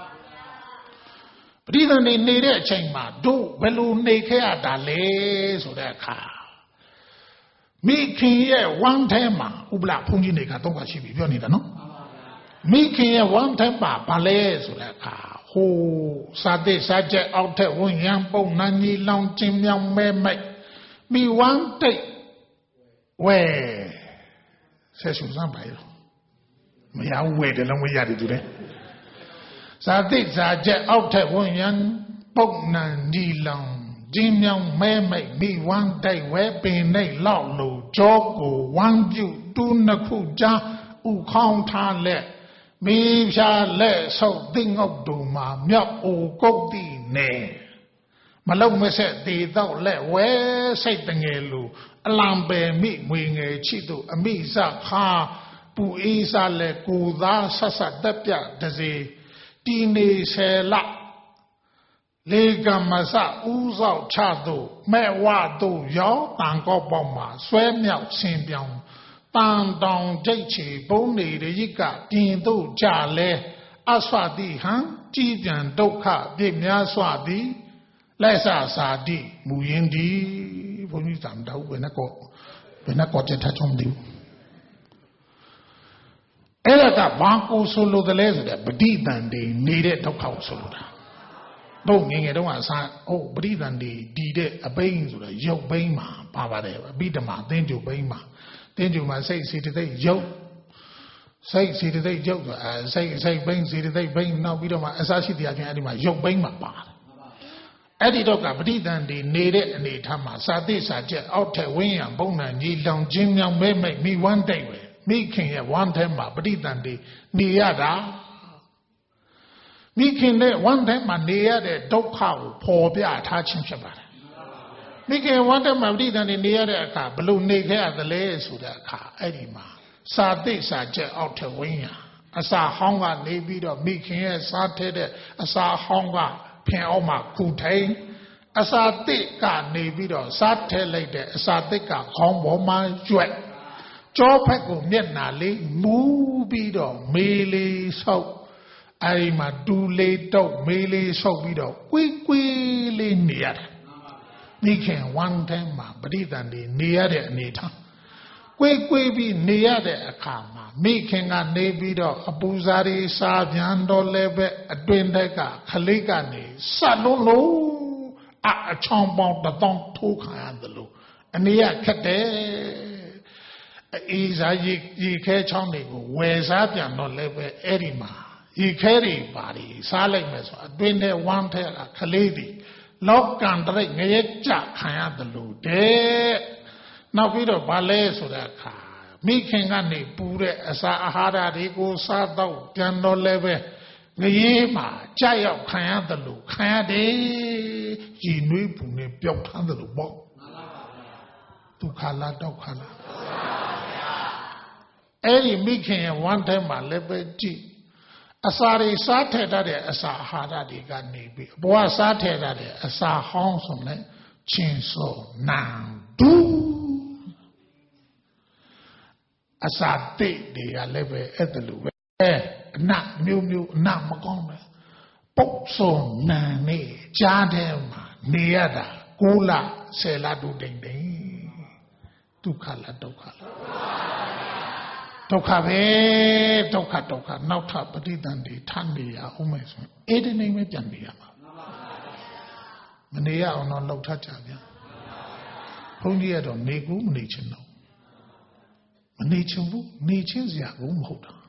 ပဋိသန္ဓေနေတဲ့အချိန်မှာတို့ဘယ်လိုနေခဲ့ရတာလဲဆိုတဲ့အခါမိခင်ရဲ့ဝမ်းထဲမှာဥပလဘုန်းကြီးတွေကတော့ရှိပြီပြောနေတာနော်မိခင်ရဲ့ဝမ်းထဲမှာဘာလဲဆိုတဲ့အခါဟိုစာတိစာချက်အောက်ထက်ဝန်ရံပုံနန်းကြီးလောင်ကျင်းမြောင်မဲမိုက်မိဝမ်းတိတ်ဝဲဆက်စုစမ်းပါရောမရဘူးဝဲတယ်လုံးဝရတယ်သူလေစာတိစာချက်အောက်ထက်ဝန်ရံပုံနန်းကြီးလောင်ကျင်းမြောင်မဲမိတ်မိဝမ်းတိုက်ဝဲပင်နှိတ်လောက်လို့ကြောကိုဝမ်းပြုတ်တူးနှစ်ခုကြားဥခေါင်းထားလက်မိဖြာလက်ဆုပ်သိငုတ်တူမှာမြောက်အိုကုတ်တိနေမလုံမဆက်သေးတော့လက်ဝဲစိတ်တငယ်လူအလံပယ်မိငွေငယ်ချစ်တို့အမိစခါပူအေးစားလက်ကိုသားဆက်ဆက်တက်ပြတစေတီနေဆယ်လလေကမစဥဆောက်ချတို့မဲ့ဝတို့ရောက်တန်ကောက်ပေါက်မှာဆွဲမြောက်ဆင်ပြောင်းတန်တောင်ကြိတ်ချီပုံနေရိကပြင်တို့ကြလဲအဆွတိဟံကြည်ပြန်ဒုက္ခပြည့်များစွာသည်လက်ဆစာတိမူရင်းဒီဘုန်းကြီးတမ်းတော့ဘယ်နဲ့ကောချက်ထချုံဒီအဲ့ဒါကဘာကိုဆိုလို့တလဲဆိုတဲ့ပဋိသန္ဓေနေတဲ့ဒုက္ခကိုဆိုလို့တာတို့ငယ်ငယ်တုန်းကအစားဟုတ်ပဋိသန္ဓေတည်တဲ့အပိန်းဆိုတော့ရုပ်ပိန်းမှာပါပါတယ်အပိဓမ္မာအသင်းကျုပ်ပိန်းမှာအသင်းကျုပ်မှာစိတ်စေတသိက်ရုပ်စိတ်စေတသိက်ရုပ်ဆိုစိတ်ပိန်းစေတသိက်ပိန်းနောက်ပြီးတော့မှအစားရှိတရားချင်းအဲ့ဒီမှာရုပ်ပိန်းမှာပါတယ်အဲ့ဒီတော့ကပဋိသန္ဓေနေတဲ့အနေထားမှာစာသိစာချက်အောက်ထက်ဝင်းရံပုံနှံကြီးလောင်ချင်းမြောင်မဲမိတ်မိဝမ်းတိတ်ပဲမိခင်ရဲ့ဝမ်းထဲမှာပဋိသန္ဓေနေရတာမိခင်နဲ့ဝမ်းထဲမှာနေရတဲ့ဒုက္ခကိုပေါ်ပြထားခြင်းဖြစ်ပါတယ်မိခင်ဝမ်းထဲမှာပဋိသန္ဓေနေရတဲ့အခါဘလို့နေခဲ့ရသလဲဆိုတဲ့အခါအဲ့ဒီမှာစာသိစာချက်အောက်ထက်ဝင်းရံအစာဟောင်းကနေပြီးတော့မိခင်ရဲ့စားထဲတဲ့အစာဟောင်းကဖင်အောင်မှာခုထိန်အစာသစ်ကနေပြီးတော့စားထဲလိုက်တဲ့အစာသစ်ကခေါင်းပေါ်မှာကျွက်ကြောဖက်ကိုမျက်နှာလေးမူးပြီးတော့မေးလေးဆောက်အဲဒီမှာတူလေးတုပ်မေးလေးဆောက်ပြီးတော့ကွေးကွေးလေးနေရတယ်မိခင်ဝမ်းထဲမှာပဋိသန္ဓေနေရတဲ့အနေထားကွေးကွေးပြီးနေရတဲ့အခါမှာမိခင်ကနေပြီးတော့အပူစားရီစားပြန်တော့လည်းပဲအတွင်တက်ကခလေးကနေစလုံးလုံးအချောင်းပေါင်းတထောင်ထိုးခံရတယ်လို့အနေရခက်တယ်အေးစားရေခဲချောင်းတွေကိုဝယ်စားပြန်တော့လည်းပဲအဲ့ဒီမှာရေခဲတွေပါတွေစားလိုက်မယ်ဆိုအတွင်တဲ့ဝမ်းထဲကခလေးတွေလောက်ကန်တရိတ်ငရဲကြခံရတယ်လို့တဲ့နောက်ပြီးတော့ဗာလဲဆိုတဲ့အခါမိခင်ကနေပူတဲ့အစာအာဟာရတွေကိုစားတော့ပြန်တော့လည်းပဲငရေမှာကြာရောက်ခံရတယ်လို့ခံရတယ်ရည်နွေးပူနေပျောက်ထမ်းတယ်လို့ပေါ့ဒုက္ခလားဒုက္ခလားအဲ့ဒီမိခင်ရဲ့ဝမ်းထဲမှာလည်းပဲကြည့်အစာတွေစားထည့်တတ်တဲ့အစာအာဟာရတွေကနေပြီးဘဝစားထည့်တတ်တဲ့အစာဟောင်းဆိုလည်းချင်းစောနံဒူအစာတိတ်တွေကလည်းပဲအဲ့ဒါလိုပဲအနမျိုးမျိုးအနမကောင်းပဲပုတ်စုံနံနေကြားထဲမှာနေရတာ9လ10လတူတိမ်တိမ်ဒုက္ခလားဒုက္ခလားဒုက္ခပဲဒုက္ခနောက်ထပ်ပဋိသန္ဓေထနေရအောင်မယ်ဆိုအဲ့ဒီနေမဲ့ပြန်နေရမှာမနေရအောင်တော့လောက်ထကြဗျာဘုန်းကြီးကတော့နေကူမနေချင်တော့မနေချင်ဘူးနေချင်းစရာဘူးမဟုတ်တာ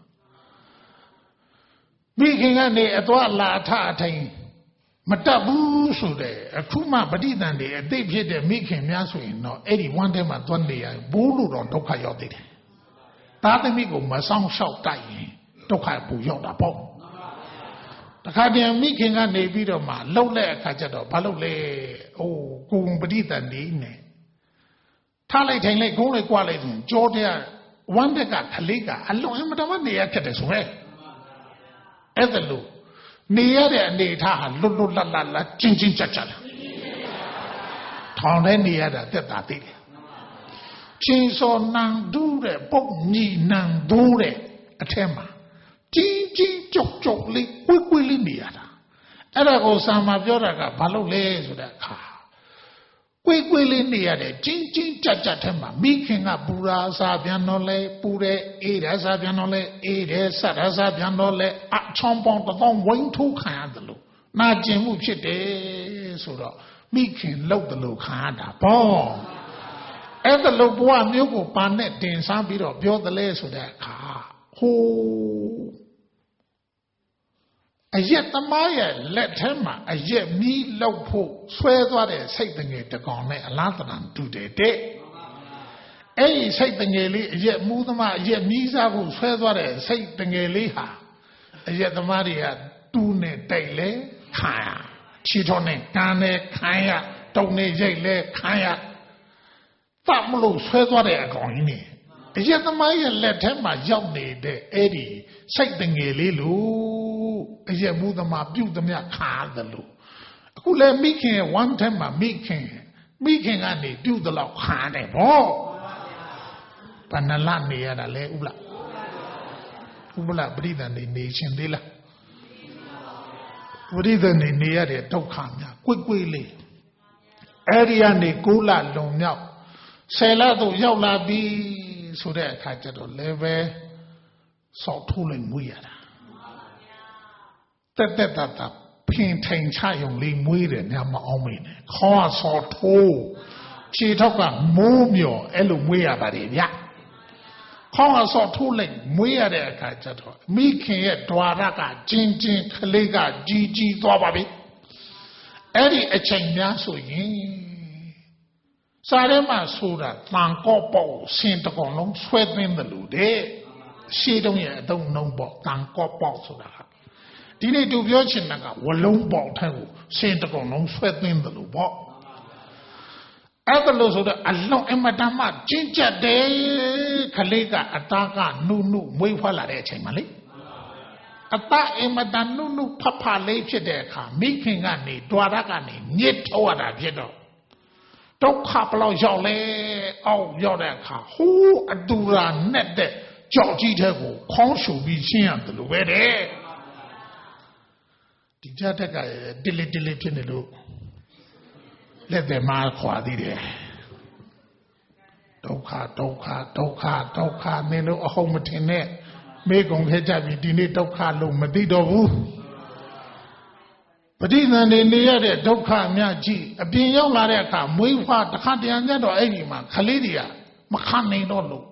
မိခင်ကနေအသွားလာထအထိုင်မတတ်ဘူးဆိုတဲ့အခုမှပဋိသန္ဓေအသိဖြစ်တဲ့မိခင်များဆိုရင်တော့အဲ့ဒီဝမ်းထဲမှာသွားနေရဘိုးလို့တော့ဒုက္ခရောက်သေးတယ်သားသမီးကိုမဆောင်လျှောက်တိုက်ရင်ဒုက္ခပူရောက်တာပေါ့တခါတည်းမိခင်ကနေပြီးတော့မှလှုပ်တဲ့အခါကျတော့ဘာလုပ်လဲအိုးကိုယ်ပဋိသန္ဓေနဲ့ထားလိုက်ထိုင်လိုက်ဂုံးလိုက်ကြွားလိုက်ဆိုကြောတဲ့ဝမ်းတက်ကခလေးကအလွန်အမတမနေရဖြစ်တယ်ဆိုပဲအဲ့ဒါလို့နေရတဲ့အနေထားဟာလွတ်လွတ်လပ်လပ်ချင်းချင်းကြက်ကြက်လားထောင်ထဲနေရတာတက်တာသိတယ်ချင်းစောနံဒူးတဲ့ပုတ်ညီနံဒူးတဲ့အထက်မှာကြီးကြီးကြောက်ကြောက်လေးကွေးကွေးလေးနေရတာအဲ့ဒါကိုစာမှာပြောတာကဘာလို့လဲဆိုတဲ့အခါကွေးကွေးလေးနေရတဲ့ချင်းချင်းကြက်ကြက်ထဲမှာမိခင်ကပူရာစားပြန်တော့လဲပူတဲ့အေးရစားပြန်တော့လဲအေးတယ်ဆက်ရစားပြန်တော့လဲအချောင်းပေါင်းတစ်သောင်းဝိုင်းထိုးခံရတယ်လို့နာကျင်မှုဖြစ်တယ်ဆိုတော့မိခင်လောက်တယ်လို့ခံရတာပေါ့အဲ့ဒါလို့ဘဝမျိုးကိုပါနဲ့တင်စားပြီးတော့ပြောတယ်လဲဆိုတဲ့အခါဟိုအရက်သမားရဲ့လက်ထဲမှာအရက်မီးလောက်ဖို့ဆွဲသွားတဲ့စိတ်တငယ်တကောင်နဲ့အလားတန်တူတယ်တဲ့အဲ့ဒီစိတ်တငယ်လေးအရက်မူးသမားအရက်မီးစားဖို့ဆွဲသွားတဲ့စိတ်တငယ်လေးဟာအရက်သမားတွေကတူးနဲ့တိုက်လဲခံရချီတော်နဲ့ကန်းနဲ့ခံရတုံနဲ့ရိတ်လဲခံရတမလို့ဆွဲသွားတဲ့အကောင်ကြီးနေအရက်သမားရဲ့လက်ထဲမှာရောက်နေတဲ့အဲ့ဒီစိတ်တငယ်လေးလို့အရက်မူးသမားပြုတ်သမျှခါတယ်လို့အခုလဲမိခင်ရဲ့ဝမ်းထဲမှာမိခင်ကနေပြုတ်တော့ခါတယ်ဗောဘယ်နှလနေရတာလဲဥပလပရိသန္ဓေနေရှင်သေးလားပရိသန္ဓေနေရတဲ့ဒုက္ခများကွိတ်ကွိတ်လေးအဲ့ဒီကနေ9လလွန်မြောက်10လသို့ရောက်လာပြီဆိုတဲ့အခါကျတော့လည်းပဲ少吐了没呀的，但平常吃用力没的，你还没熬没呢，靠少吐，其他个木苗一路没呀把的呀。靠少吐了没呀的，看这头，每天也多那个真可那个叽多巴比，而且一千年所以。啥人嘛说的，当高包先得讲弄衰退的路的，谁东西都弄包当高包说的哈。今天就表示那个我弄包太过，先得讲弄衰退的路包。那个路说的，啊弄哎嘛他妈真正的，可那个啊大家努没法来的钱嘛嘞。啊大哎嘛他努啪来ဖြစ်တဲ့အခါမိခင်ကနေတွာရကနေညစ်ထုတ်ရတာဖြစ်တော့ဒုက္ခဘလောက်ရောက်လဲအောက်ရောက်တဲ့အခါဟိုးအတူရာနဲ့တဲ့ကြောက်ကြီးတဲ့ကိုခေါင်းရှုပ်ပြီးရှင်းရတယ်လို့ပဲတဲ့ဒီကြတဲ့ကတိလိဖြစ်နေလို့လက်တယ်မှာခွာသေးတယ်ဒုက္ခနေလို့အဟုတ်မထင်နဲ့မေကုံခဲ့ကြပြီဒီနေ့ဒုက္ခလို့မသိတော့ဘူးပဋိသန္ဓေနေရတဲ့ဒုက္ခအများကြီးအပြင်ရောက်လာတဲ့အခါမွေးဖွားတစ်ခါတရံညတော့အဲ့ဒီမှာခလေးတွေကမခံနိုင်တော့လို့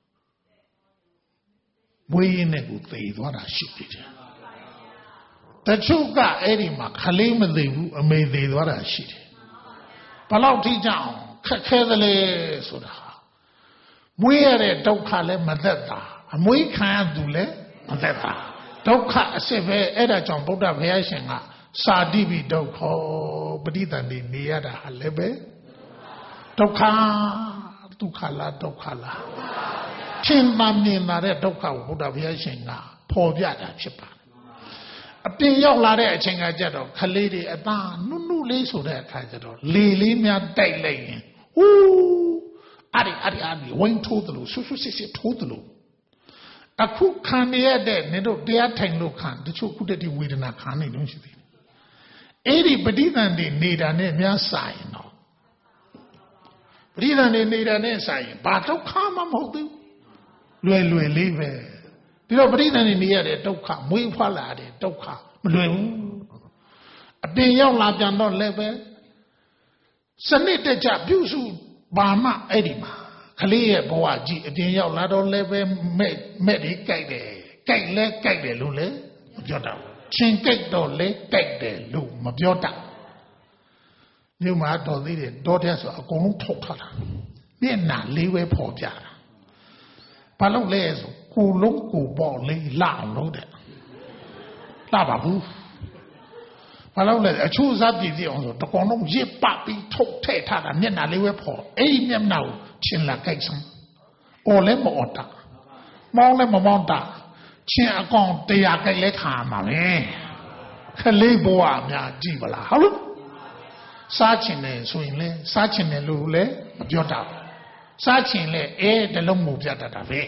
မွေးရင်းနဲ့ကိုသေသွားတာရှိတယ်တချို့ကအဲ့ဒီမှာခလေးမသေဘူးအမေသေသွားတာရှိတယ်ဘလောက်ထိကြအောင်ခက်ခဲသလဲဆိုတာမွေးရတဲ့ဒုက္ခလည်းမသက်သာအမွေးခံရသူလည်းမသက်သာဒုက္ခအစစ်ပဲအဲ့ဒါကြောင့်ဗုဒ္ဓဘုရားရှင်ကစာတိပိဒုက္ခပဋိသန္ဓေနေရတာလည်းပဲဒုက္ခဒုက္ခလားထင်မှန်မြင်လာတဲ့ဒုက္ခကိုဘုရားဘုရားရှင်ကဖော်ပြတာဖြစ်ပါတယ်အပြင်ရောက်လာတဲ့အချိန်ကကြတော့ခလေးတွေအသားနုလေးဆိုတဲ့အခါကျတော့လေလေးများတိုက်လိုက်ရင်ဟူးအဲ့ဒီဝိုင်းထိုးတယ်လို့ဆွစစ်ထိုးတယ်လို့အခုခံရတဲ့နေတို့တရားထိုင်လို့ခံတချို့ခုတည်းဒီဝေဒနာခံနေလို့ရှိသေးတယ်အဲ့ဒီပဋိသန္ဓေနေတာနဲ့များဆိုင်တော့ပဋိသန္ဓေနေတာနဲ့ဆိုင်ဘာဒုက္ခမှမဟုတ်ဘူးလွယ်လေးပဲဒီတော့ပဋိသန္ဓေနေရတဲ့ဒုက္ခမွေးဖွားလာတဲ့ဒုက္ခမလွယ်ဘူးအပြင်ရောက်လာပြန်တော့လည်းပဲစနစ်တကျပြုစုဘာမှအဲ့ဒီမှာခလေးရဲ့ဘဝကြီးအပြင်ရောက်လာတော့လည်းပဲမဲ့ဒီကြိုက်တယ်လို့လည်းမပြောတော့ချင်းကြိုက်တော့လည်းကြိုက်တယ်လို့မပြောတတ်မြို့မှာတော်သေးတယ်တော်တဲ့ဆိုအကုန်လုံးထုတ်ထားတာမျက်နှာလေးပဲပေါ်ပြတာဘာလို့လဲဆိုကိုလုံးကိုပေါ့လေးလာအောင်လုပ်တယ်လာပါဘူးဘာလို့လဲအချို့စားပြည်အောင်ဆိုတကောင်လုံးရစ်ပပြီးထုတ်ထည့်ထားတာမျက်နှာလေးပဲပေါ်အဲ့ဒီမျက်နှာကိုချင်းလာကြိုက်စမ်းအော်လည်းမအော်တာမောင်းလည်းမမောင်းတာချင်းအကောင်တရားကြိုက်လဲခါမှာပဲခလေးဘဝအများကြည့်ပါလားဟုတ်လို့စားချင်တယ်ဆိုရင်လဲစားချင်တယ်လို့လည်းမပြောတတ်ဘူးစားချင်လဲတလုံးမပြတတ်တာပဲ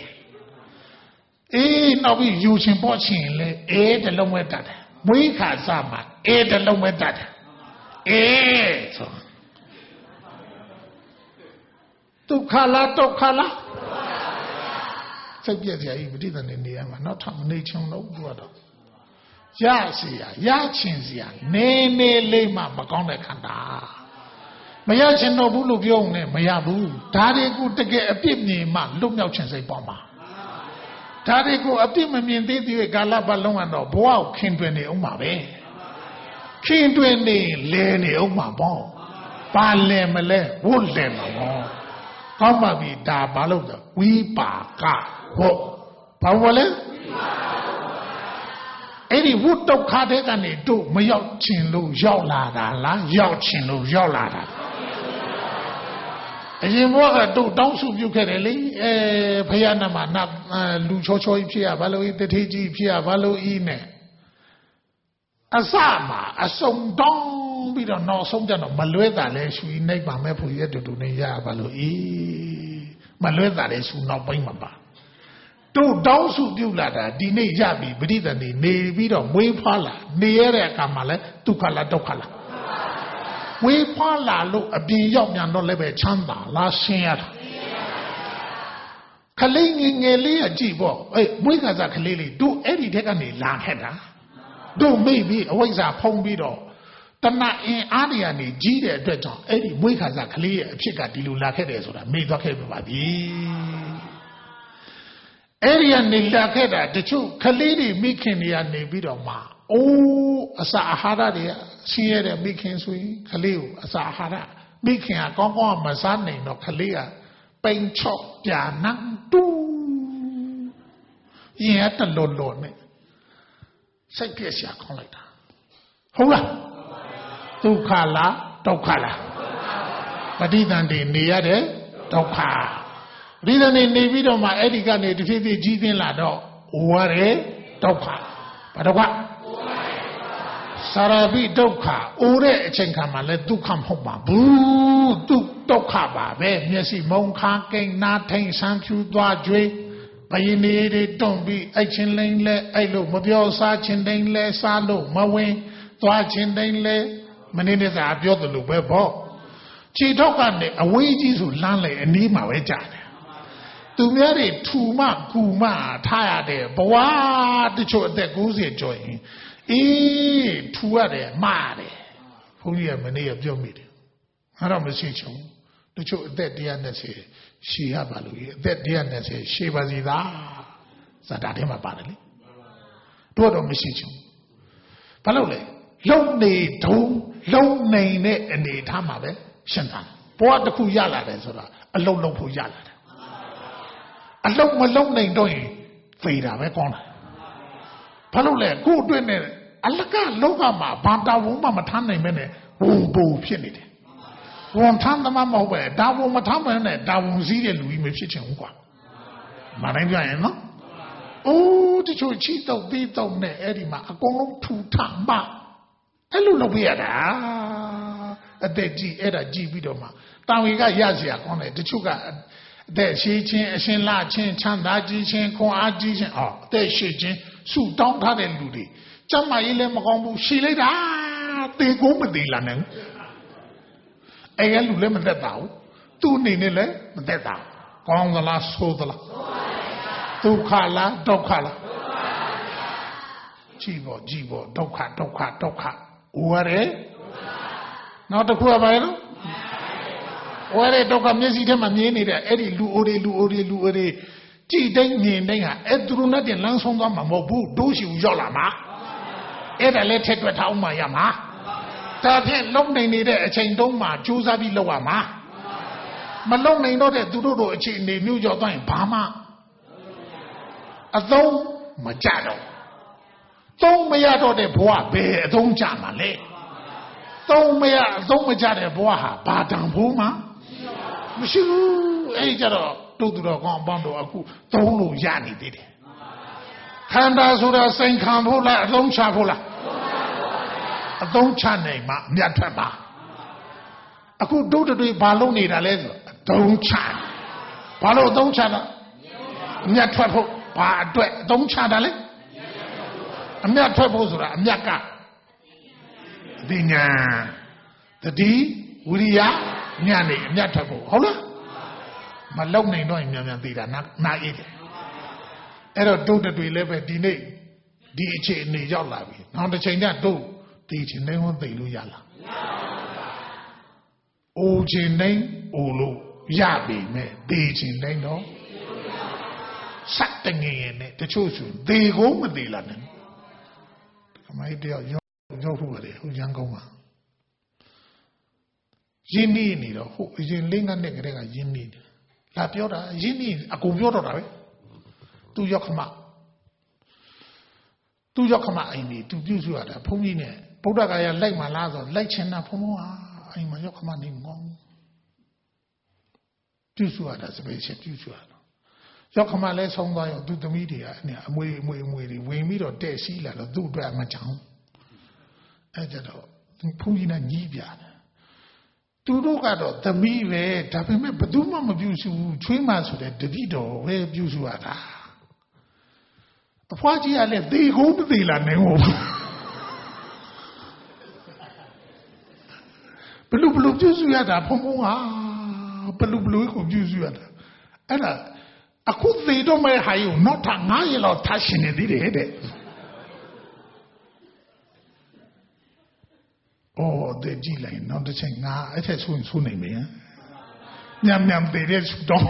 နောက်ပြီးယူချင်ပေါ့ချင်လဲတလုံးပဲတတ်တယ်မွေးခါစားမှာတလုံးပဲတတ်တယ်ဆိုဒုက္ခလားစိတ်ပြည့်စရာကြီးပဋိသန္ဓေနေရမှာနောက်ထပ်မနေချင်တော့ဘူးတော့ရချင်စရာနေလေးမှမကောင်းတဲ့ခန္ဓာမရချင်တော့ဘူးလို့ပြောနေမရဘူးဒါတွေကိုတကယ်အပြစ်မြင်မှလွတ်မြောက်ခြင်းစိတ်ပေါ်မှာဒါတွေကိုအပြစ်မမြင်သေးတဲ့ကာလပတ်လုံးကတော့ဘဝကိုခင်တွင်နေအောင်ပါပဲခင်တွင်နေလဲနေအောင်ပါပေါ့ပါလဲမလဲဝတ်လဲမှာပေါ့ကောင်းပါပြီဒါဘာလို့လဲဝိပါကဟုတ်ဘာလို့လဲအဲ့ဒီဝုဒ္ဒုက္ခတဲ့ကနေတို့မရောက်ချင်လို့ရောက်လာတာလားရောက်ချင်လို့ရောက်လာတာအရင်ဘဝကတို့တောင်းစုပြုခဲ့တယ်လေဘုရားနာမနာလူချောကြီးဖြစ်ရဘာလို့တထေးကြီးဖြစ်ရဘာလို့ဤနဲ့အစမှာအစုံတောင်းပြီးတော့နောက်ဆုံးကျတော့မလွဲတာလဲရှူနေပါမဲ့ဖို့ရတူနေရဘာလို့ဤမလွဲတာလဲရှူနောက်ပိုင်းမှာပါတို့တောင်းစုပြုလာတာဒီနေ့ရပြီပဋိသန္ဓေနေပြီးတော့မွေးဖွားလာနေရတဲ့အခါမှာလဲဒုက္ခလားဒုက္ခလားဝေးဖွားလာလို့အပြင်ရောက်ပြန်တော့လည်းပဲချမ်းသာလားဆင်းရတာခ Kaling ngeli a jibo, Mwikaza Kalili, do any take any laheda. Do maybe a ways are pombido. Tana in Adiani, Gide, Breton, Eddie Mwikaza Kali, Chicadilu Lakedes, or made the cable. Arian Lakeda, the two Kalidi Mikinia Nebidoma. Oh, a Sahara there, Sierra Mikin Sui, Kaliu, a Sahara, Mikin a Gongo, Mazane, no Kalia, Pain Chop, Yanang, do. Yet the Lord me. Say, Pierce, ya call it. Hola, Tukala, Tokala. But even the Niade, Toka. Reason in Nevido, my Edica, the defeated Jidin Lado, Ware, Toka. But what? Sarabi Doka, Ure Chenkama, let do come home. Boo, do Doka, Messi, Monka, King, Natain, Sanchu, Dwadre, Bayini, don't be Achin Lane, Ilo, Modiosa, Chindangle, Salo, Mawe, Dwachindangle, Maninas are the other Lubebo. Chitoka, a wages who land and Nima Wejad. To marry Tuma, Kuma, tired, Boa, the choice that goes enjoying. Tuare, Mare, who you have many of your meeting. I don't message you. The choice that the end say, she have a that the end say, she was either Sadatima Badly. Do not message you. Palole, long nay, long nay, and the Tamabe, Shantan. What the Kuyala, a low Kuyala. A long name doing Frida, Vecona. Palole, go doing it. Alaka, Logama, Banta, Wuma, Matana, Mene, Wumbo, Pinit. Won Tandama, Dawo Matama, Dawo Zia, Louis Michichunqua. Maranga, no? Oh, the Chochito, Vito, Ne, Edima, a gong to Tamba. Hello, Viera. A dead G, Eda G. Vidoma. Then we got Yazia on it, the sugar. There she chin, La chin, Chandaji chin, Kon Aji chin, oh, there she chin, Su don't have a ludi. Chama Ilem, she laid they go with the Lanan. A yellow lemon that thou, two Ninile, that thou, on the last Sodala, two Kala, Dokala, Jibo, Doka, Uare, not the Kuabaino. Where Doka Mesita Mani, Eddie Luore, Tiding, Edruna, and Lansonga Mamobu, Doshi Yolama, Eda let it without my Yama. That long they needed a chain doma, Josabi Loama. Malone may not have Dudo a chain in New York in Pama. A though Machado. Don't Mayado de Bois, Bear, don't Jamale. Don't Machado Boa, Badam Puma. Monsieur, Ajaro, Dodo, Bondo, Aku, Tolo Yani did it. Kanda Suda Saint Campola, Long Chapola. Don't chane ma Miataba. I could do the baloney a leather. Don't chan. Palo don't chana. Miatwapo, don't chanale. A Miatwapozura, Miaka. Dinya. The D, Wiria, Nyani, Miatapo. Hola? Malone no in Yamandida, not eat it. Error do that we live at Dine. DH in the Yalabi. Now the chain that do. Teaching name on the Luyala. Ojin name, Ulu, Yabi, me, teaching name, no. Something in it, the children, they go with the London. My dear, you're young woman. Jinny, neither, who is in Linga Negra, Jinny. La Piota, Jinny, a computer, to Yokama. To Yokama, I need to do you at a Pumine. Podagaya like my lather, like Chena Pomoa, I'm a Yokama in Gong. Tusuad as a basic Tusuad. Yokama lets home by do the media, and we meet or dare see like a do drag my town. Ejado, Pumina Nibia. To look at the me, Tapime, but do Mamma abuse you 3 months with the Dido, where abuse you at. What I left, they go to the land. Blue juice you had a pomoa, blue juice you had. And အခုသေးတော့မဲ့ဟာယူနောက်ထပ်9ရက်လောက်ထားရှင်နေသေးတယ်တဲ့အော်တဲ့ကြည့်လိုက်နောက်တစ်ချိန်ငါအဲ့ထက်ဆိုရင်နေမယ်ညံ့ညံ့သေးတဲ့ဆူတော့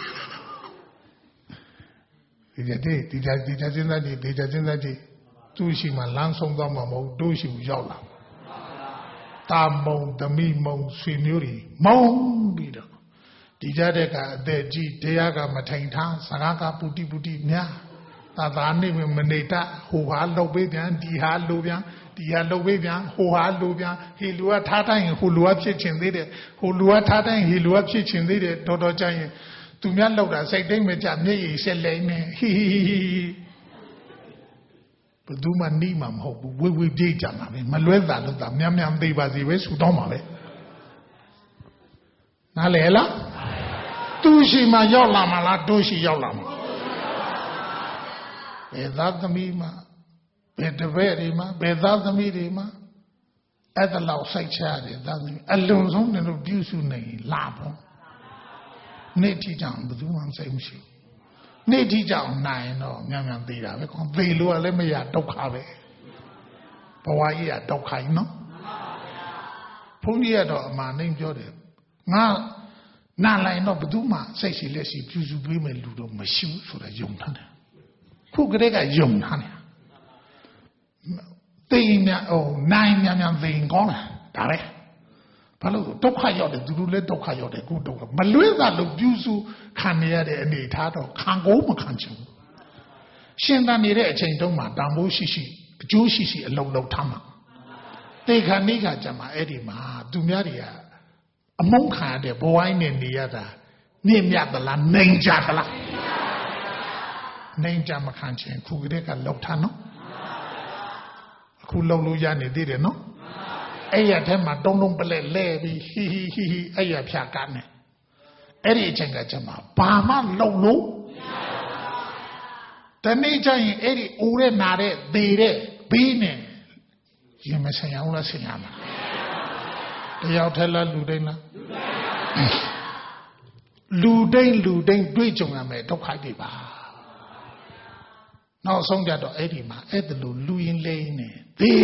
ဒီကြတဲ့ဒီကြစဉ်းစားကြည့်ဒီကြစဉ်းစားကြည့်သူ့ရှိမှလမ်းဆုံးသွားမှာမဟုတ်တို့ရှိကိုရောက်လာတာမုံသမီးမုံဆွေမျိုးတွေမုံပြီးတော့ဒီကြတဲ့ကအသက်ကြီးတရားကမထိုင်ထားစကားကပူတိများသာနေမနေတာဟိုဟာလှုပ်ပေးပြန်ဒီဟာလှုပ်ပြန်ဒီဟာလှုပ်ပေးပြန်ဟိုဟာလှုပ်ပြန်ဟေလူကထားတိုင်းဟိုလူကဖြစ်ချင်သေးတယ်ဟိုလူကထားတိုင်းဟေလူကဖြစ်ချင်သေးတယ်တော်ကြရင်သူများလှုပ်တာစိတ်သိမ့်မကြမျက်ရည်ဆက်လဲနေဟီဘယ်သူမှနှီးမှာမဟုတ်ဘူးဝေပြေးကြမှာပဲမလွဲတာလို့သာမြန်သေးပါစေပဲဆူတောင်းပါပဲနားလည်လားသူရှိမှရောက်လာမှာလားတို့ရှိရောက်လာမှာဘယ်သားသမီးမှဘယ်တပည့်တွေမှဘယ်သားသမီးတွေမှအဲ့ဒါလောက်စိုက်ချရတယ်သားသမီးအလွန်ဆုံးလည်းတို့ပြုစုနေလာပေါ့နေ့ထိကြောင်ဘယ်သူမှစိတ်မရှိဘူးနေ့ထိကြောင်နိုင်တော့မြန်သေးတာပဲကွန်သေလို့လည်းမရဒုက္ခပဲဘဝကြီးကဒုက္ခကြီးနော်ဘုန်းကြီးကတော့အမှန်တိုင်းပြောတယ်ငါနာလိုက်တော့ဘယ်သူမှစိတ်ရှိလက်ရှိပြုစုပေးမယ်လူတော့မရှိဘူးဆိုတာယုံထားတယ်ခုကလေးကယုံထားတယ်သိမြဟိုနိုင်မြန်သိကောင်းတာဒါပဲဘာလို့ဒုက္ခရောက်တယ်သူတို့လည်းဒုက္ခရောက်တယ်ကိုဒုက္ခမလွဲတာလို့ပြုစုခံရတဲ့အနေထားတော့ခံကိုမခံချင်ဘူးရှင်သန်နေတဲ့အချိန်တုန်းမှာတန်ဖိုးရှိအကျိုးရှိအလုံးလုံးထားမှာတေခါနိခါကြမှာအဲ့ဒီမှာသူများတွေကအမုန်းခံရတဲ့ဘဝိုင်းနဲ့နေရတာမြင့်မြတ်သလားနှိမ်ကြသလားနှိမ်ကြမခံချင်ခုကလေးကလောက်ထားနော်အခုလောက်လို့ရနေသေးတယ်နော်အဲ့ရထဲမှာတုံးပလဲလဲပြီးဟီအဲ့ရဖြာကန်းနေအဲ့ဒီအချိန်ကကျမှဘာမှလုံလို့တနေ့ကျရင်အဲ့ဒီဦးတဲ့နာတဲ့သေတဲ့ဘေးနဲ့ရင်မဆိုင်အောင်လားဆင်ရမှာတယောက်ထဲလားလူတိုင်းလားလူတိုင်းတွေ့ကြုံရမယ်ဒုက္ခတွေပါနောက်ဆုံးကြတော့အဲ့ဒီမှာအဲ့ဒါလိုလူရင်လိမ့်နေ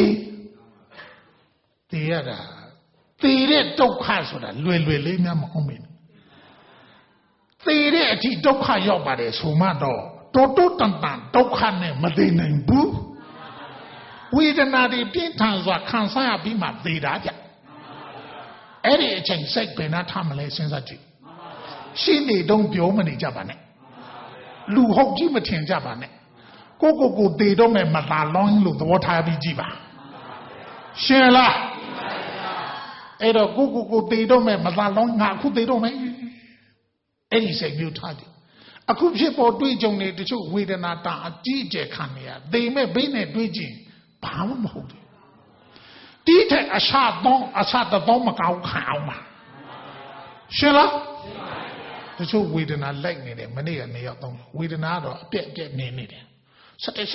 သေရတာသေတဲ့ဒုက္ခဆိုတာလွယ်လေးများမဟုတ်မင်းသေတဲ့အထိဒုက္ခရောက်ပါတယ်ဆိုမှတော့တိုးတန်ဒုက္ခနဲ့မသိနိုင်ဘူးဝေဒနာတွေပြင်းထန်စွာခံစားရပြီးမှသေတာကြအဲ့ဒီအချိန်စိတ်ဘယ်နှထားမလဲစဉ်းစားကြည့်ရှင်းနေတော့ပြောမနေကြပါနဲ့လူဟုတ်ကြီးမထင်ကြပါနဲ့ကိုသေတော့မဲ့မသာလောင်းလို့သဘောထားပြီးကြည့်ပါရှင်းလားအဲ့တော့ကိုသေတော့မဲ့မသာလောင်းငါအခုသေတော့မယ်အဲ့ဒီစိတ်မျိုးထားတယ်အခုဖြစ်ပေါ်တွေးကြုံနေတချို့ဝေဒနာတာအကြီးအကျယ်ခံနေရသေမဲ့ဘေးနဲ့တွေးကြည့်ဘာမှမဟုတ်ဘူးဒီတဲ့အရှာတော့မကောင်းခံအောင်ပါရှင်းလားတချို့ဝေဒနာလိုက်နေတယ်မနေ့ကနေရောက်တော့ဝေဒနာတော့အပြက်နေနေတယ်စတဲ့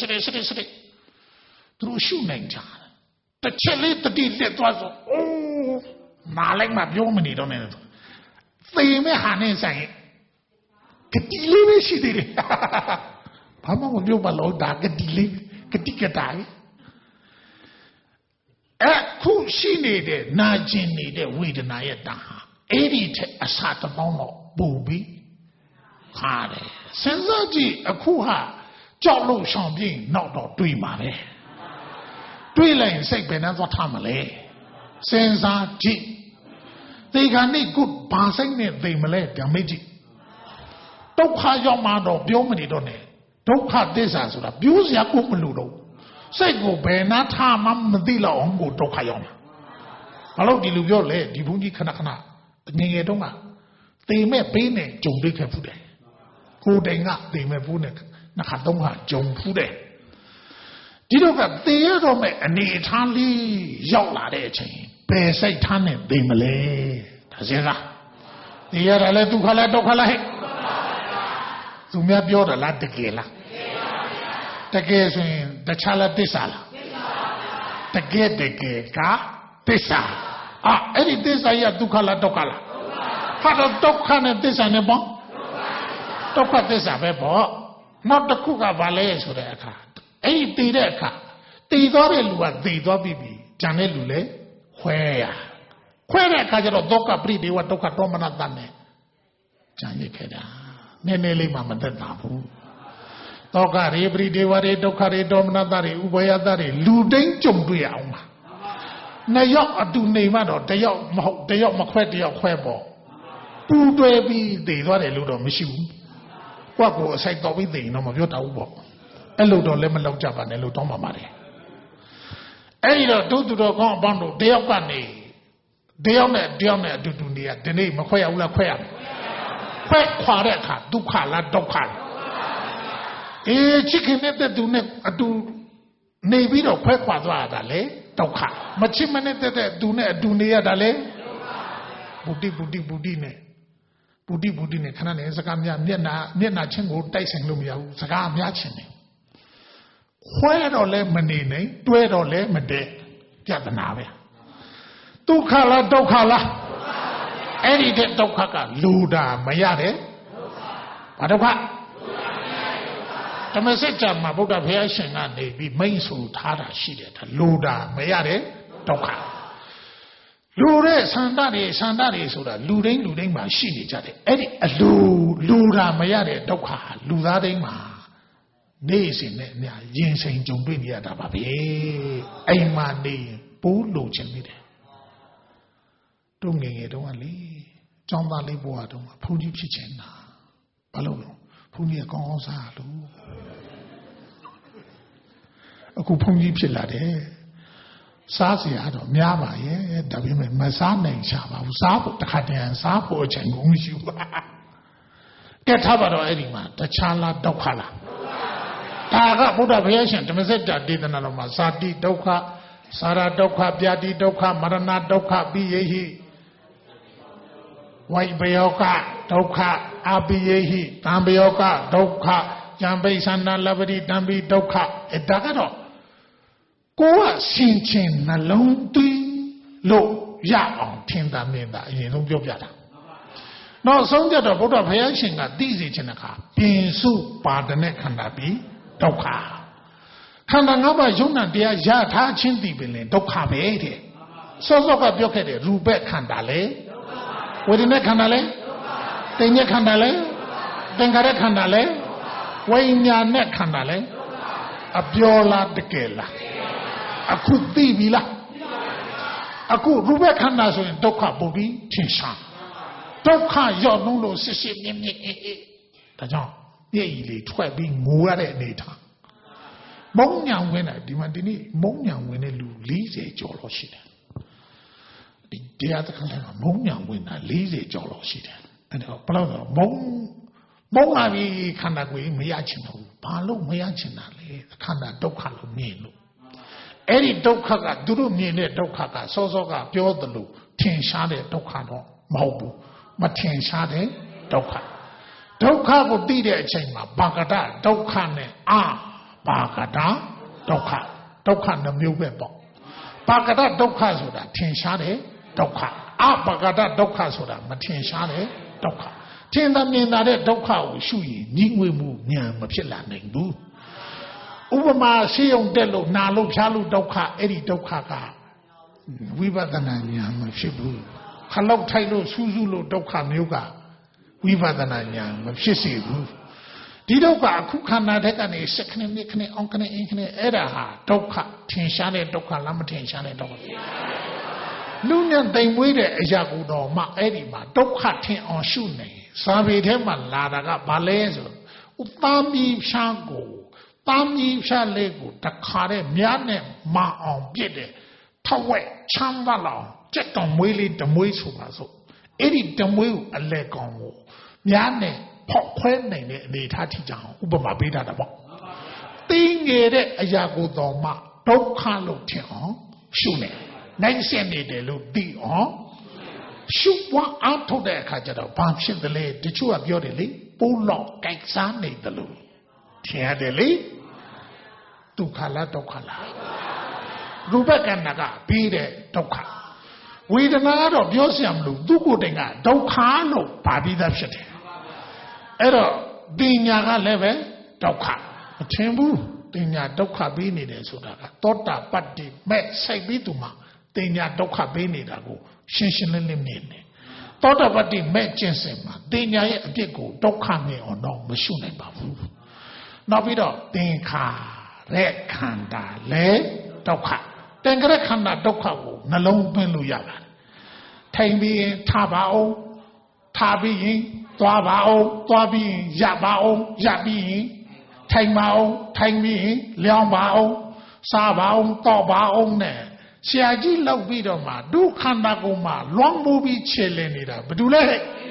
သူတို့ရှုနိုင်ကြတယ်တစ်ချက်လေးတတိလက်သွားဆိုအိုးမာလိုက်မှပြောမနေတော့နဲ့သေမဲ့ဟာနဲ့ဆိုင်ကတိလေးပဲရှိသေးတယ်ဘာမှမပြောပါလို့ဒါကတိလေးကတိကတားအခုရှိနေတဲ့နာကျင်နေတဲ့ဝေဒနာရဲ့တာဟာအဲ့ဒီထက်အစတစ်ပေါင်းတော့ပူပြီးခါတယ်စဉ်းစားကြည့်အခုဟာကြောက်လို့ရှောင်ပြင်းနောက်တော့တွေးမှာပဲတွေးလိုက်ရင်စိတ်ဘယ်နှသွားထားမလဲစဉ်းစားကြည့်သေခါနေကုဘာစိတ်နဲ့သိမလဲဓမ္မကြည့်ဒုက္ခရောက်မှတော့ပြောမနေတော့နဲ့ဒုက္ခသစ္စာဆိုတာပြောစရာကိုမလိုတော့စိတ်ကိုဘယ်နှထားမှမသိတော့အောင်ကိုဒုက္ခရောက်မှာဘာလို့ဒီလိုပြောလဲဒီဘုန်းကြီးခဏငယ်တုန်းကသေမဲ့ဘေးနဲ့ကြုံတွေ့ခဲ့ဖူးတယ်ကိုယ်တိုင်ကသေမဲ့ဘူးနဲ့နှစ်ခါသုံးခါကြုံဖူးတယ်ဒီတော့ကသေရတော့မဲ့အနေထားလေးရောက်လာတဲ့အချိန်ဘယ်စိတ်ထားနဲ့သေမလဲဒါစဉ်းစားသေရတာလဲဒုက္ခလားဒုက္ခလားဟဲ့သူများပြောတာလားတကယ်လားတကယ်ဆိုရင်တခြားလားသစ္စာလားတကယ်ကသစ္စာအဲ့ဒီသစ္စာရဒုက္ခလားဒုက္ခလားဟာတော့ဒုက္ခနဲ့သစ္စာနဲ့ပေါ့ဒဒုက္ခသစ္စာပဲပေါ့နောက်တစ်ခုကဘာလဲဆိုတဲ့အခါအဲ့ဒီတည်တဲ့အခါတည်သွားတဲ့လူကတည်သွားပြီကြံတဲ့လူလေခွဲတဲ့အခါကျတော့ဒုက္ခပရိဒေဝဒုက္ခဒေါမနတနဲ့ကြံရခဲ့တာနည်းနည်းလေးမှမသက်သာဘူးဒုက္ခရေပရိဒေဝရေဒုက္ခရေဒေါမနတတွေဥပယတတွေလူတိုင်းကြုံတွေ့အောင်ပါနှစ်ယောက်အတူနေမှတော့တယောက်မဟုတ်တယောက်မခွဲတယောက်ခွဲပေါ့ပူတွဲပြီးတည်သွားတယ်လို့တော့မရှိဘူးကိုယ့်ကိုအစိုက်တော်ပြီးတည်ရင်တော့မပြောတတ်ဘူးပေါ့အဲ့လိုတော့လည်းမလောက်ကြပါနဲ့လို့တောင်းပါပါတယ်အဲ့ဒီတော့တို့သူတော်ကောင်းအပေါင်းတို့တယောက်ကနေတယောက်နဲ့အတူတူနေရဒီနေ့မခွဲရဘူးလားခွဲရမယ်ခွဲခွာတဲ့အခါဒုက္ခလားဒုက္ခလားချစ်ခင်တဲ့သူနဲ့အတူနေပြီးတော့ခွဲခွာသွားတာလေဒုက္ခမချစ်မနဲ့တဲ့သူနဲ့အတူနေရတာလေဒုက္ခဗုဒ္ဓနဲ့ခဏနဲ့စကားများမျက်နာချင်းကိုတိုက်ဆိုင်လို့မရဘူးစကားများချင်းတယ်ခွဲတော့လဲမနေနိုင်တွဲတော့လဲမတည့်ပြဿနာပဲဒုက္ခလားဒုက္ခလားအဲ့ဒီတဲ့ဒုက္ခကလူတာမရတယ်ဘာဒုက္ခဓမ္မစကြာမှာဗုဒ္ဓဘုရားရှင်ကနေပြီးမိန့်ဆိုထားတာရှိတယ်ဒါလူတာမရတယ်ဒုက္ခလူတဲ့ဆန္ဒတွေဆိုတာလူတိုင်းမှာရှိနေကြတယ်အဲ့ဒီအလူတာမရတဲ့ဒုက္ခလူသားတိုင်းမှာနေစဉ်နဲ့အများရင်ဆိုင်ကြုံတွေ့နေရတာပါပဲအိမ်မှာနေရင်ပိုးလိုချင်နေတယ်တို့ငယ်ငယ်တုန်းကလေကျောင်းသားလေးဘဝတုန်းကဘုန်းကြီးဖြစ်ချင်တာဘာလို့လဲဘုန်းကြီးကောင်းကောင်းစားလို့အခုဘုန်းကြီးဖြစ်လာတယ်စားစရာတော့များပါရဲ့ဒါပေမဲ့မစားနိုင်ချပါဘူးစားဖို့တစ်ခါတည်းစားဖို့အချိန်ကုန်မရှိဘူးကဲထားပါတော့အဲ့ဒီမှာတခြားလားဒုက္ခလားဒါကဘုရားဘုရားရှင်ဓမ္မစကြာဒေသနာတော်မှာဇာတိဒုက္ခစာရဒုက္ခပြာတိဒုက္ခမရဏဒုက္ခပိယေဟိဝိဘယောကဒုက္ခအပိယေဟိတံဘယောကဒုက္ခဉာဏ်ပိသနာလပတိတံပိဒုက္ခဒါကတော့ကိုယ်ကဆင်ခြင်နှလုံးသွင်းလို့ရအောင်ထင်တာမြင်တာအရင်ဆုံးပြောပြတာနောက်ဆုံးကြတော့ဘုရားဘုရားရှင်ကသိစေချင်တဲ့အခါပြင်စုပါဒနဲ့ခန္ဓာပြီးဒုက္ခခန္ဓာ၅ပါးယုံနာတရားရထားချင်းတည်ပင်လေဒုက္ခပဲတဲ့စောစောကပြောခဲ့တဲ့ရူပခန္ဓာလေဝေဒနာခန္ဓာလေသင်္ညခန္ဓာလေသင်္ခါရခန္ဓာလေဝိညာဉ်နဲ့ခန္ဓာလေအပြောလားတကယ်လားအခုသိပြီလားအခုရူပခန္ဓာဆိုရင်ဒုက္ခပုဒ်ပြီးထင်ရှားဒုက္ခရောက်လုံးလို့စစ်စစ်မြင့်မြင့်အေးဒါကြောင့်မျက်ရည်လေးထွက်ပြီးငိုရတဲ့အနေထားမုံညံဝင်တယ်ဒီမှာဒီနေ့မုံညံဝင်တဲ့လူ40ကျော်လောက်ရှိတယ်ဒီတရားသခင်ကမုံညံဝင်တာ40ကျော်လောက်ရှိတယ်အဲ့တော့ဘယ်လောက်တော့မုံလာပြီးခန္ဓာကိုယ်မရချင်တော့ဘူးဘာလို့မရချင်တာလဲခန္ဓာဒုက္ခလို့မြင်လို့အဲ့ဒီဒုက္ခကသူတို့မြင်တဲ့ဒုက္ခကစောစောကပြောသလိုထင်ရှားတဲ့ဒုက္ခတော့မဟုတ်ဘူးမထင်ရှားတဲ့ဒုက္ခကိုသိတဲ့အချိန်မှာဘာကတဒုက္ခနဲ့ဘာကတဒုက္ခနှမျိုးပဲပေါ့ဘာကတဒုက္ခဆိုတာထင်ရှားတဲ့ဒုက္ခဘာကတဒုက္ခဆိုတာမထင်ရှားတဲ့ဒုက္ခထင်သာမြင်သာတဲ့ဒုက္ခကိုရှုရင်ညီငွေမှုဉာဏ်မဖြစ်လာနိုင်ဘူးဥပမာရှင်းုံတက်လို့နာလို့ဖြားလို့ဒုက္ခအဲ့ဒီဒုက္ခကဝိပဿနာဉာဏ်မဖြစ်ဘူးခလောက်ထိုက်လို့စူးစူးလို့ဒုက္ခမျိုးကဝိပဿနာဉာဏ်မဖြစ်စေဘူးဒီဒုက္ခအခုခန္ဓာထက်ကနေစက္ခဏမြခဏအောင်ခဏအင်းခဏအဲ့ဒါဟာဒုက္ခထင်ရှားတဲ့ဒုက္ခလားမထင်ရှားတဲ့ဒုက္ခလူညံတိမ်မွေးတဲ့အရာကိုတော့မှအဲ့ဒီမှာဒုက္ခထင်အောင်ရှုနေစာပေထဲမှာလာတာကဘာလဲဆိုဥသားမီဖြားကိုသားမီဖြားလေးကိုတခါတဲ့မြားနဲ့မအောင်ပြစ်တယ်ထဝက်ချမ်းသာလောက်ကြက်ကောင်မွေးလေးတမွေးဆိုပါစို့အဲ့ဒီတမွေးကိုအလဲကောင်ကိုမြားနဲ့ဖောက်ခွဲနိုင်တဲ့အနေထားထိကြအောင်ဥပမာပေးတာပေါ့တင်းငယ်တဲ့အရာကိုတော့မှဒုက္ခလို့ထင်အောင်ရှုနေနိုင်စင်နေတယ်လို့သိအောင်ရှုပွားအားထုတ်တဲ့အခါကျတော့ဘာဖြစ်တယ်လဲတချို့ကပြောတယ်လေပိုးလောက်ကြိုက်စားနေတယ်လို့ထင်ရတယ်လေဒုက္ခလားဒုက္ခလားရူပကန္နာကပြီးတဲ့ဒုက္ခဝေဒနာကတော့ပြောစရာမလိုသူကိုယ်တိုင်ကဒုက္ခလို့ပါပြီးသားဖြစ်တယ်အဲ့တော့တင်ညာကလည်းပဲဒုက္ခမထင်ဘူးတင်ညာဒုက္ခပေးနေတယ်ဆိုတာကသောတာပတ္တိမဲ့စိတ်ပြီးသူမှာတင်ညာဒုက္ခပေးနေတာကိုရှင်းရှင်းလင်းလင်းမြင်တယ်သောတာပတ္တိမဲ့ကျင့်စဉ်မှာတင်ညာရဲ့အပြစ်ကိုဒုက္ခမြင်အောင်တော့မရှုနိုင်ပါဘူးနောက်ပြီးတော့သင်္ခါရခန္ဓာလည်းဒုက္ခသင်္ခါရခန္ဓာဒုက္ခကိုနှလုံးသွင်းလို့ရပါတယ်ထိုင်ပြီးရင်ထားပါအောင်ထားပြီးရင်သွားပါအောင်သွားပြီးရင်ရပါအောင်ရပြီးရင်ထိုင်ပါအောင်ထိုင်ပြီးရင်လျောင်းပါအောင်စားပါအောင်တောက်ပါအောင်နဲ့ဆရာကြီးလောက်ပြီးတော့မှဒုခန္ဓာကိုမှလွန်မှုပြီးခြေလည်နေတာဘာလို့လဲ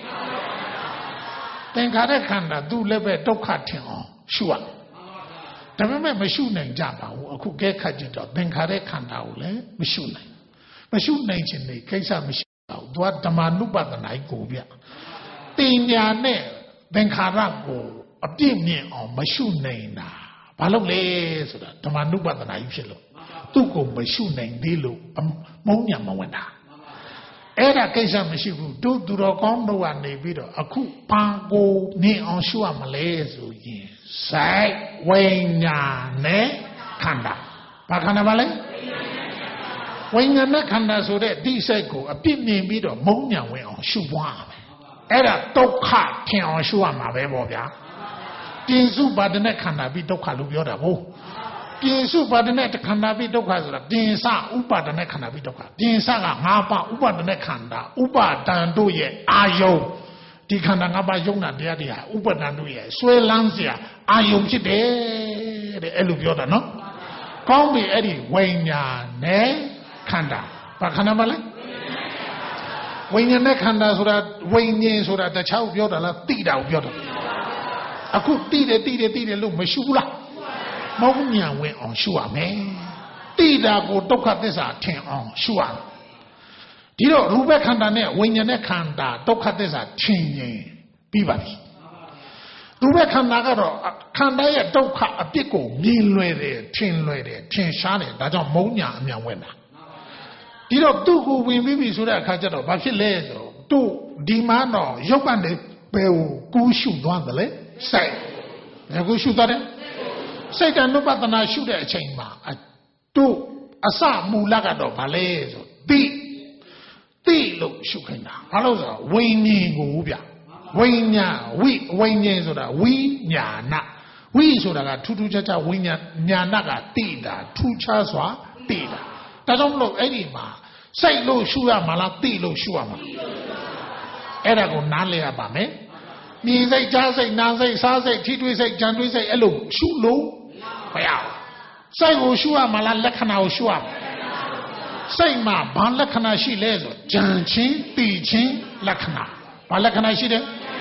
သင်္ခါရခန္ဓာသူ့လည်းပဲဒုက္ခထင်အောင်ရှုရဒါပေမဲ့မရှုနိုင်ကြပါဘူးအခုကဲခတ်ကြည့်တော့သင်္ခါရခန္ဓာကိုလည်းမရှုနိုင်ခြင်းနေကိစ္စမရှိဘူးသူကဓမ္မနုပဒနာကိုပြတင်ညာနဲ့သင်္ခါရကိုအပြည့်မြင်အောင်မရှုနိုင်တာဘာလို့လဲဆိုတာဓမ္မနုပဒနာကြီးဖြစ်လို့သူ့ကိုမရှုနိုင်သေးလို့မုံညာမဝင်တာအဲ့ဒါကိစ္စမရှိဘူးတို့သူတော်ကောင်းတို့ကနေပြီးတော့အခုဘာကိုမြင်အောင်ရှုရမလဲဆိုရင်စိုက်ဝိညာဉ်နဲ့ခန္ဓာဘာခန္ဓာပါလဲဝိညာဉ်နဲ့ခန္ဓာဆိုတဲ့ဒီစိတ်ကိုအပြစ်မြင်ပြီးတော့မုံညာဝင်အောင်ရှုပွားမယ်အဲ့ဒါဒုက္ခထင်အောင်ရှုရမှာပဲပေါ့ဗျာပြင်စုပါဒနဲ့ခန္ဓာပြီးဒုက္ခလို့ပြောတာဟုတ်ပြင်စုပါဒနဲ့ခန္ဓာပြီးဒုက္ခဆိုတာပြင်စဥပါဒနဲ့ခန္ဓာပြီးဒုက္ခပြင်စက၅ပါးဥပါဒနဲ့ခန္ဓာဥပါဒံတို့ရဲ့အာယုံဒီခန္ဓာ၅ပါးယုံနာတရားတွေဟာဥပါဒံတို့ရဲ့ဆွဲလန်းစရာအာယုံဖြစ်တယ်တဲ့အဲ့လိုပြောတာနော်ကောင်းပြီအဲ့ဒီဝိညာဉ်နဲ့ခန္ဓာဘာခန္ဓာမလဲဝိညာဉ်နဲ့ခန္ဓာဆိုတာဝိညာဉ်ဆိုတာတခြားကိုပြောတာလားတိတာကိုပြောတာအခုတိတယ်လို့မရှုဘူးလားမုံညာဝင်အောင်ရှုရမယ်တိတာကိုဒုက္ခသစ္စာထင်အောင်ရှုရမယ်ဒီတော့ရူပခန္ဓာနဲ့ဝိညာဉ်နဲ့ခန္ဓာဒုက္ခသစ္စာထင်ရင်ပြီးပါပြီရူပခန္ဓာကတော့ခန္ဓာရဲ့ဒုက္ခအပြစ်ကိုမြင်လွယ်တယ်ထင်လွယ်တယ်ထင်ရှားတယ်ဒါကြောင့်မုံညာအမြန်ဝင်တာဒီတော့သူ့ကိုဝင်ပြီးပြီဆိုတဲ့အခါကျတော့ဘာဖြစ်လဲဆိုတော့သူ့ဒီမှာတော့ရုပ်ကနေဘယ်ကိုကူးရှုသွားတယ်လဲစိတ်ဘယ်ကိုရှုသွားတယ်စိတ်ကနုပဒနာရှုတဲ့အချိန်မှာသူ့အစမူလကတော့ဘာလဲဆိုတိလို့ရှုခိုင်းတာဘာလို့ဆိုတော့ဝိညာဉ်ကိုဗျဝိညာဉ်ဝိညာဉ်ဆိုတာဝိညာဏဝိဆိုတာကထူးထူးခြားခြားဝိညာဏကတိတာထူးခြားစွာတိတာဒါကြောင့်မလို့အဲ့ဒီမှာစိတ်လို့ရှုရမှာလားတိလို့ရှုရမှာအဲ့ဒါကိုနားလည်ရပါမယ်မြင်စိတ်ကြားစိတ်နားစိတ်စားစိတ်ထိတွေ့စိတ်ကြံတွေ့စိတ်အဲ့လိုရှုလို့မရဘူးစိတ်ကိုရှုရမှာလားလက္ခဏာကိုရှုရမှာစိတ်မှာဘာလက္ခဏာရှိလဲဆိုကြံချင်းသိချင်းလက္ခဏာဘာလက္ခဏာရှိတယ်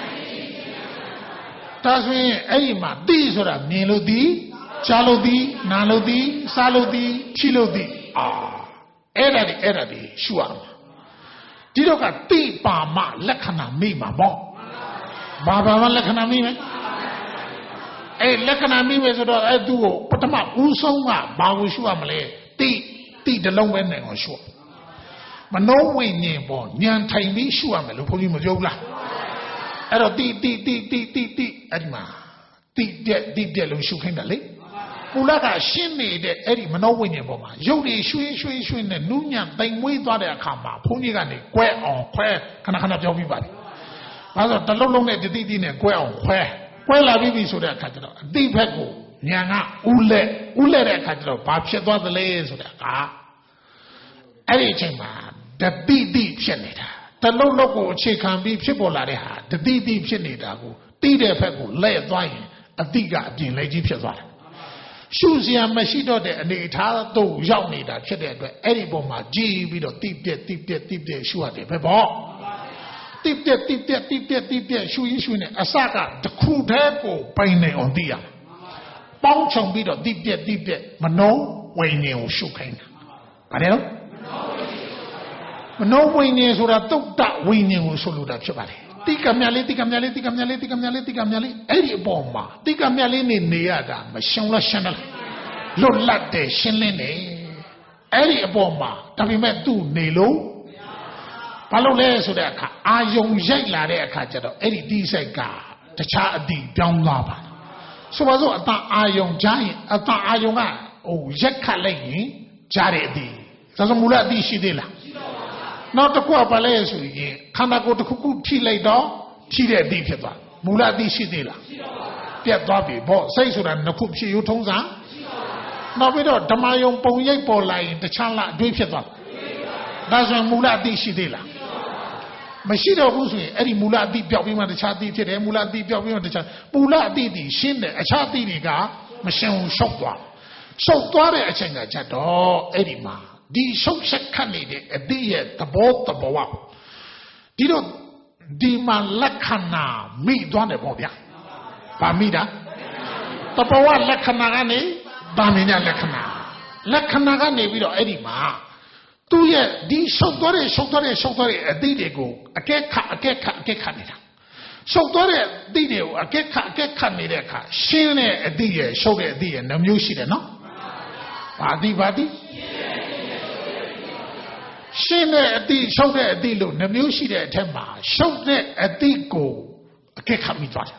ဒါဆိုရင်အဲ့ဒီမှာသိဆိုတာမြင်လို့သိကြားလို့သိနားလို့သိစားလို့သိထိလို့သိအဲ့ဒါတွေရှုရမှာဒီတော့ကတိပါမလက္ခဏာမိမှာပေါ့ဘာမှလက္ခဏာမိမယ်အဲ့လက္ခဏာမိမယ်ဆိုတော့အဲ့သူ့ကိုပထမဦးဆုံးကဘာကိုရှုရမလဲတိတလုံးပဲနဲ့ကိုရှုရမနောဝိညာဉ်ပေါ့ဉာဏ်ထိုင်ပြီးရှုရမယ်လို့ဘုန်းကြီးမပြောဘူးလားအဲ့တော့တိအဲ့ဒီမှာတိတဲ့လို့ရှုခိုင်းတာလေကုလကရှင်းနေတဲ့အဲ့ဒီမနောဝိညာဉ်ပေါ်မှာရုပ်တွေရွှေနဲ့နူးညံ့တိမ်မွေးသွားတဲ့အခါမှာဘုန်းကြီးကနေကွဲအောင်ခွဲခဏပြောပြီးပါလေဘာလို့တလုံးနဲ့တိနဲ့ကွဲအောင်ခွဲလာပြီဆိုတဲ့အခါကျတော့အတိဘက်ကိုညာကဥလက်တဲ့အခါကျတော့ဘာဖြစ်သွားသလဲဆိုတာကအဲ့ဒီအချိန်မှာတတိဖြစ်နေတာတလုံးကိုအခြေခံပြီးဖြစ်ပေါ်လာတဲ့ဟာတတိဖြစ်နေတာကိုတိတဲ့ဘက်ကိုလဲ့သွားရင်အတိကအပြင်လဲကြီးဖြစ်သွားတယ်ရှုစရာမရှိတော့တဲ့အနေအထားတို့ရောက်နေတာဖြစ်တဲ့အတွက်အဲ့ဒီပုံမှာကြည်ပြီးတော့တိပြက်ရှုရတယ်ပဲပေါ့တိပြက်ရှုနေအစကတခုတည်းကိုပိုင်နေအောင်သိရပေါင်းချုံပြီးတော့တိပြက်မနောဝိညာဉ်ကိုရှုခိုင်းတာဗါတယ်နော်မနောဝိညာဉ်ဆိုတာတုတ်တဝိညာဉ်ကိုဆိုလိုတာဖြစ်ပါတယ်တိကမြလေးအဲ့ဒီအပေါ်မှာတိကမြလေးနေရတာမရှုံလားရှင်းလားလွတ်လပ်တယ်ရှင်းလင်းတယ်အဲ့ဒီအပေါ်မှာဒါပေမဲ့သူ့နေလို့ဘာလို့လဲဆိုတဲ့အခါအာယုံရိုက်လာတဲ့အခါကျတော့အဲ့ဒီဒီစိတ်ကတခြားအသည့်ပြောင်းသွားပါဆိုပါစို့အတန်အာယုံကြားရင်အတန်အာယုံကရက်ခတ်လိုက်ရင်ကြားတဲ့အသည့်ဒါဆိုမူလအသည့်ရှိသေးလားရှိပါဘူးနောက်တစ်ခုကဘာလဲဆိုရင်ခန္ဓာကိုယ်တစ်ခုခုထိလိုက်တော့ထိတဲ့အသည့်ဖြစ်သွားမူလအသည့်ရှိသေးလားရှိပါဘူးပြတ်သွားပြီဗောစိတ်ဆိုတာနှစ်ခုဖြစ်ရုံထုံးစံရှိပါဘူးနောက်ပြီးတော့ဓမ္မယုံပုံရိပ်ပေါ်လာရင်တခြားလားအတွေးဖြစ်သွားဒါဆိုရင်မူလအသည့်ရှိသေးလားမရှိတော့ဘူးဆိုရင်အဲ့ဒီမူလအသည့်ပြောက်ပြီးမှတခြားအသည့်ဖြစ်တယ်မူလအသည့်ပြောက်ပြီးမှတခြားမူလအသည့်ဒီရှင်းတယ်အခြားအသည့်တွေကမရှင်းဘူးရှုပ်သွားတဲ့အချိန်ကကြတော့အဲ့ဒီမှာဒီရှုပ်ဆက်ခတ်နေတဲ့အသည့်ရဲ့သဘောဒီတော့ဒီမှာလက္ခဏာမိသွားတယ်ပေါ့ဗျာဗာမိတာသဘောလက္ခဏာကနေဗာမင်းညာလက္ခဏာကနေပြီးတော့အဲ့ဒီမှာသူရဲ့ဒီရှုပ်သွားတဲ့အသည့်တွေကိုအကဲခတ်နေတာရှုပ်သွားတဲ့အသည့်တွေကိုအကဲခတ်နေတဲ့အခါရှင်းတဲ့အသည့်ရဲ့ရှုပ်တဲ့အသည့်ရဲ့နှမျိုးရှိတယ်နော်ဘာသည့်ရှင်းတဲ့အသည့်ရှုပ်တဲ့အသည့်လို့နှမျိုးရှိတဲ့အထက်မှာရှုပ်တဲ့အသည့်ကိုအကဲခတ်မိသွားတယ်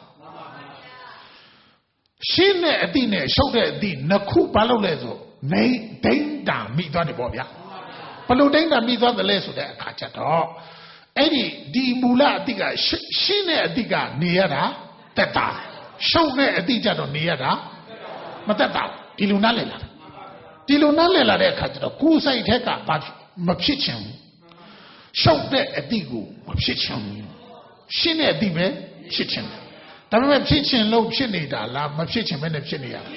ရှင်းတဲ့အသည့်နဲ့ရှုပ်တဲ့အသည့်နှစ်ခုဘာလို့လဲဆိုနေဒိဋ္ဌာမိသွားတယ်ပေါ့ဗျာဘလို့ဒိဋ္ဌာမိသွားတယ်လဲဆိုတဲ့အခါကျတော့အဲ့ဒီမူလအသည့်ကရှင်းတဲ့အသည့်ကနေရတာတက်တာရှုပ်တဲ့အသည့်ကြတော့နေရတာမတက်တာဒီလိုနားလည်လာတဲ့အခါကျတော့ကိုယ်စိတ်ထက်ကမဖြစ်ချင်ဘူးရှုပ်တဲ့အသည့်ကိုမဖြစ်ချင်ဘူးရှင်းတဲ့အသည့်ပဲဖြစ်ချင်တယ်ဒါပေမဲ့ဖြစ်ချင်လို့ဖြစ်နေတာလားမဖြစ်ချင်ဘဲနဲ့ဖြစ်နေရတာ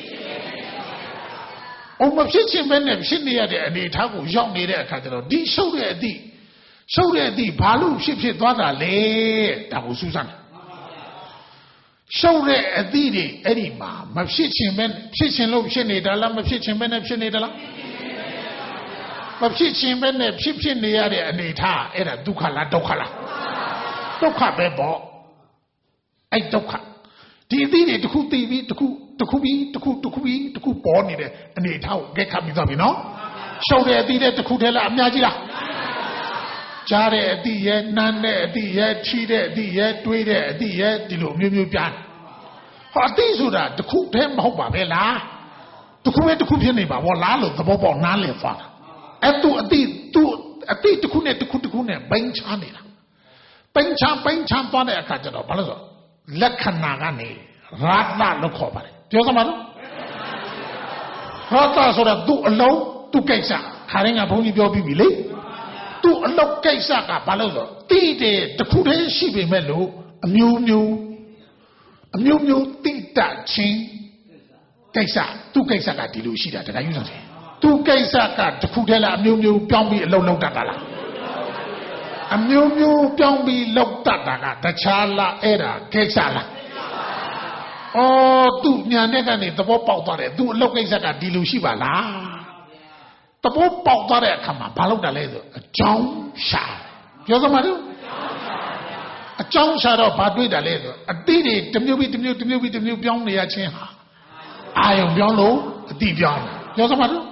မဖြစ်ချင်ဘဲနဲ့ဖြစ်နေရတဲ့အနေအထားကိုရောက်နေတဲ့အခါကျတော့ဒီရှုပ်တဲ့အသည့်ဘာလို့ဖြစ်သွားတာလဲဒါကိုစူးစမ်းတယ်ရှုပ်တဲ့အသည့်တွေအဲ့ဒီမှာမဖြစ်ချင်ဘဲဖြစ်ချင်လို့ဖြစ်နေတာလားမဖြစ်ချင်ဘဲနဲ့ဖြစ်နေတာလားမဖြစ်ချင်ဘဲနဲ့ဖြစ်နေရတဲ့အနေအထားအဲ့ဒါဒုက္ခလားဒုက္ခလားဒုက္ခပဲပေါ့အဲ့ဒုက္ခဒီအသည့်တွေတစ်ခုသိပြီးတစ်ခုပေါ်နေတဲ့အနေအထားကိုကြက်ခတ်ပြီးသွားပြီနော်ရှုပ်တဲ့အသည့်တဲ့တစ်ခုတည်းလားအများကြီးလားကြားတဲ့အသည့်ရဲ့နားတဲ့အသည့်ရဲ့ချီးတဲ့အသည့်ရဲ့တွေးတဲ့အသည့်ရဲ့ဒီလိုမျိုးပြားဟောအသည့်ဆိုတာတစ်ခုတည်းမဟုတ်ပါပဲလားတစ်ခုဖြစ်နေပါဘောလားလို့သဘောပေါက်နားလည်သွားတာအဲ့သူအသည့်တစ်ခုနဲ့တစ်ခုနဲ့ဘိန်းချနေတာဘိန်းချသွားတဲ့အခါကျတော့ဘာလို့ဆိုလက္ခဏာကနေရာသလို့ခေါ်ပါတယ်ပြောစမ်းပါတော့ရာသဆိုတာသူ့အလုံးသူ့ကိစ္စခါရင်ကဘုန်းကြီးပြောပြီးပြီလေသူ့အလုံးကိစ္စကဘာလို့ဆိုတိတယ်တစ်ခုတည်းရှိပေမဲ့လို့အမျိုးမျိုးတိတချင်းကိစ္စသူ့ကိစ္စကဒီလိုရှိတာတခါယူဆောင်တယ်သူ့ကိစ္စကတစ်ခုတည်းလားအမျိုးမျိုးပြောင်းပြီးအလုံးလုံးတတ်တာလားအမျိုးမျိုးပြောင်းပြီးလောက်တတ်တာကတခြားလားအဲ့ဒါကိစ္စလားသူ့ညာနဲ့ကနေသဘောပေါက်သွားတယ်သူ့အလုပ်ကိစ္စကဒီလိုရှိပါလားသဘောပေါက်သွားတဲ့အခါမှာဘာလုပ်တာလဲဆိုအကြောင်းရှာပြောစမ်းပါတော့အကြောင်းရှာတော့ဘာတွေ့တာလဲဆိုအတိတွေတစ်မျိုးပြီးပြောင်းနေရချင်းဟာအာယုံပြောင်းလို့အတိပြောင်းပြောစမ်းပါတော့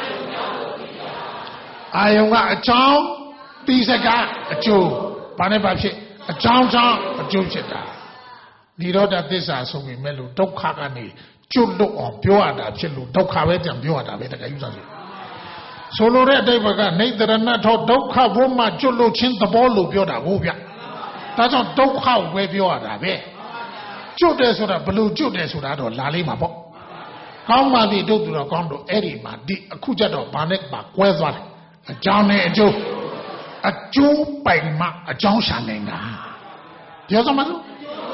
အာယုံကအကြောင်းတိစက်ကအကျိုးဘာနဲ့ဘာဖြစ်အကြောင်းကြောင့်အကျိုးဖြစ်တာနိရောဓသစ္စာဆိုပေမဲ့လို့ဒုက္ခကနေကျွတ်လွတ်အောင်ပြောရတာဖြစ်လို့ဒုက္ခပဲကြံပြောရတာပဲတကယ်ယူစားဆိုလိုတဲ့အတိတ်ဘကနေတရဏထောဒုက္ခဘုမှကျွတ်လွတ်ခြင်းသဘောလို့ပြောတာကိုဗျဒါကြောင့်ဒုက္ခပဲပြောရတာပဲကျွတ်တယ်ဆိုတာဘလို့ကျွတ်တယ်ဆိုတာတော့လာလေးမှာပေါ့ကောင်းပါပြီတို့သူတော်ကောင်းတို့အဲ့ဒီမှာဒီအခုကြတော့ဘာနဲ့ပါကွဲသွားတယ်အကြောင်းနဲ့အကျိုးပိုင်မှအကြောင်းရှာနိုင်တာပြောစမ်းပါစို့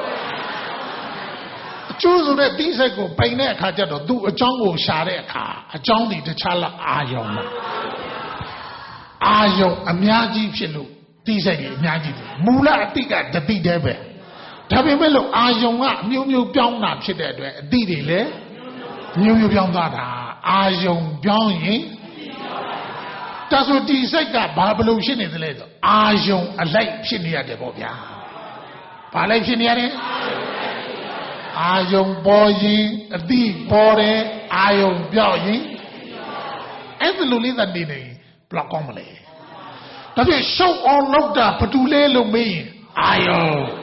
အကျိုးဆိုတဲ့တိစိတ်ကိုပိုင်တဲ့အခါကျတော့သူ့အကြောင်းကိုရှာတဲ့အခါအကြောင်းဒီတခြားလားအာယုံလားအာယုံအများကြီးဖြစ်လို့တိစိတ်ကြီးအများကြီးတယ်မူလအတိကတတိတည်းပဲဒါပေမဲ့လို့အာယုံကအမျိုးပြောင်းတာဖြစ်တဲ့အတွက်အတိတွေလည်းမျိုးပြောင်းသွားတာအာယုံပြောင်းရင်ဒါဆိုဒီစိတ်ကဘာဘလို့ဖြစ်နေသလဲဆိုအာယုံအလိုက်ဖြစ်နေရတယ်ပေါ့ဗျာဘာလိုက်ဖြစ်နေရလဲအာယုံပေါ်ရင်အတိပေါ်တယ်အာယုံပြောက်ရင်အဲ့ဒါလိုလေးသာနေနေဘလောက်ကောင်းမလဲဒါဖြင့်ရှုပ်အောင်လုပ်တာဘသူလဲလို့မေးရင်အာယုံ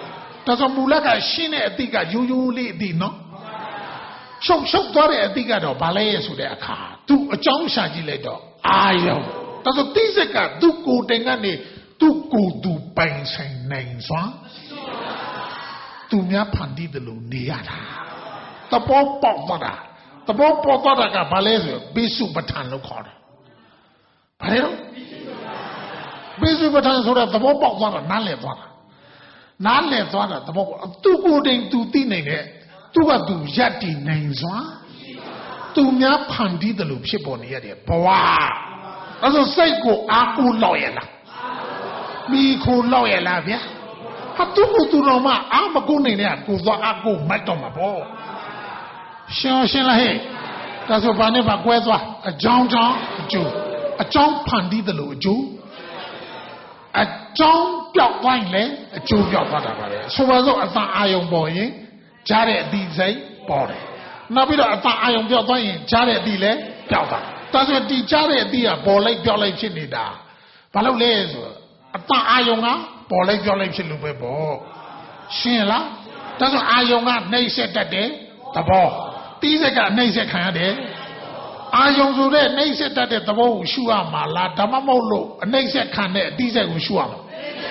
ဒါဆိုမူလကရှင်းတဲ့အတိကရိုးရိုးလေးအတိနော်ရှုပ်သွားတဲ့အတိကတော့ဘာလဲရဲ့ဆိုတဲ့အခါသူအကြောင်းရှာကြည့်လိုက်တော့အာယုံဒါဆိုတိစက်ကသူကိုယ်တိုင်ကနေသူကိုယ်သူပိုင်ဆိုင်နိုင်စွာသူများဖန်တီးတယ်လို့နေရတာသဘောပေါက်သွားတာသဘောပေါက်သွားတာကဘာလဲဆိုဘိစုပဋ္ဌာန်လို့ခေါ်တယ်ဘာလဲတော့ဘိစုပဋ္ဌာန်ဆိုတာသဘောပေါက်သွားတာနားလည်သွားတာသဘောပေါက်သူကိုယ်တိုင်သူသိနေတဲ့သူကသူယက်တည်နိုင်စွာသူများဖန်တီးတယ်လို့ဖြစ်ပေါ်နေရတယ်ဘဝအဲဆိုစိတ်ကိုအာကူလောက်ရလားမိခိုလောက်ရလားဗျာဟာသူ့ကိုသူတော်မှအာမကုနိုင်တဲ့ကိုသွားအာကူမတ်တော့မှာပေါ့ရှင်းလားဟဲ့ဒါဆိုဘာနဲ့ဘာကွဲသွားအကြောင်းအကျိုးအကြောင်းဖန်တီးတယ်လို့အကျိုးအကြောင်းပြောက်သွားရင်လည်းအကျိုးပြောက်သွားတာပါပဲဆိုပါစို့အတန်အာယုံပေါ်ရင်ကြားတဲ့အသည့်စိတ်ပေါ်တယ်နောက်ပြီးတော့အတန်အာယုံပြောက်သွားရင်ကြားတဲ့အသည့်လည်းပြောက်သွားဒါဆိုဒီကြားတဲ့အသည့်ကပေါ်လိုက်ပြောက်လိုက်ဖြစ်နေတာဘာလို့လဲဆိုအတန်အာယုံကပေါ်လိုက်ပြောက်လိုက်ဖြစ်လို့ပဲပေါ့ရှင်းလားဒါဆိုအာယုံကနှိမ့်ဆက်တတ်တယ်သဘောတိစက်ကနှိမ့်ဆက်ခံရတယ်အာယုံဆိုတဲ့နှိမ့်ဆက်တတ်တဲ့သဘောကိုရှုရမှာလားဒါမှမဟုတ်လို့အနှိမ့်ဆက်ခံတဲ့အတိစက်ကိုရှုရမှာ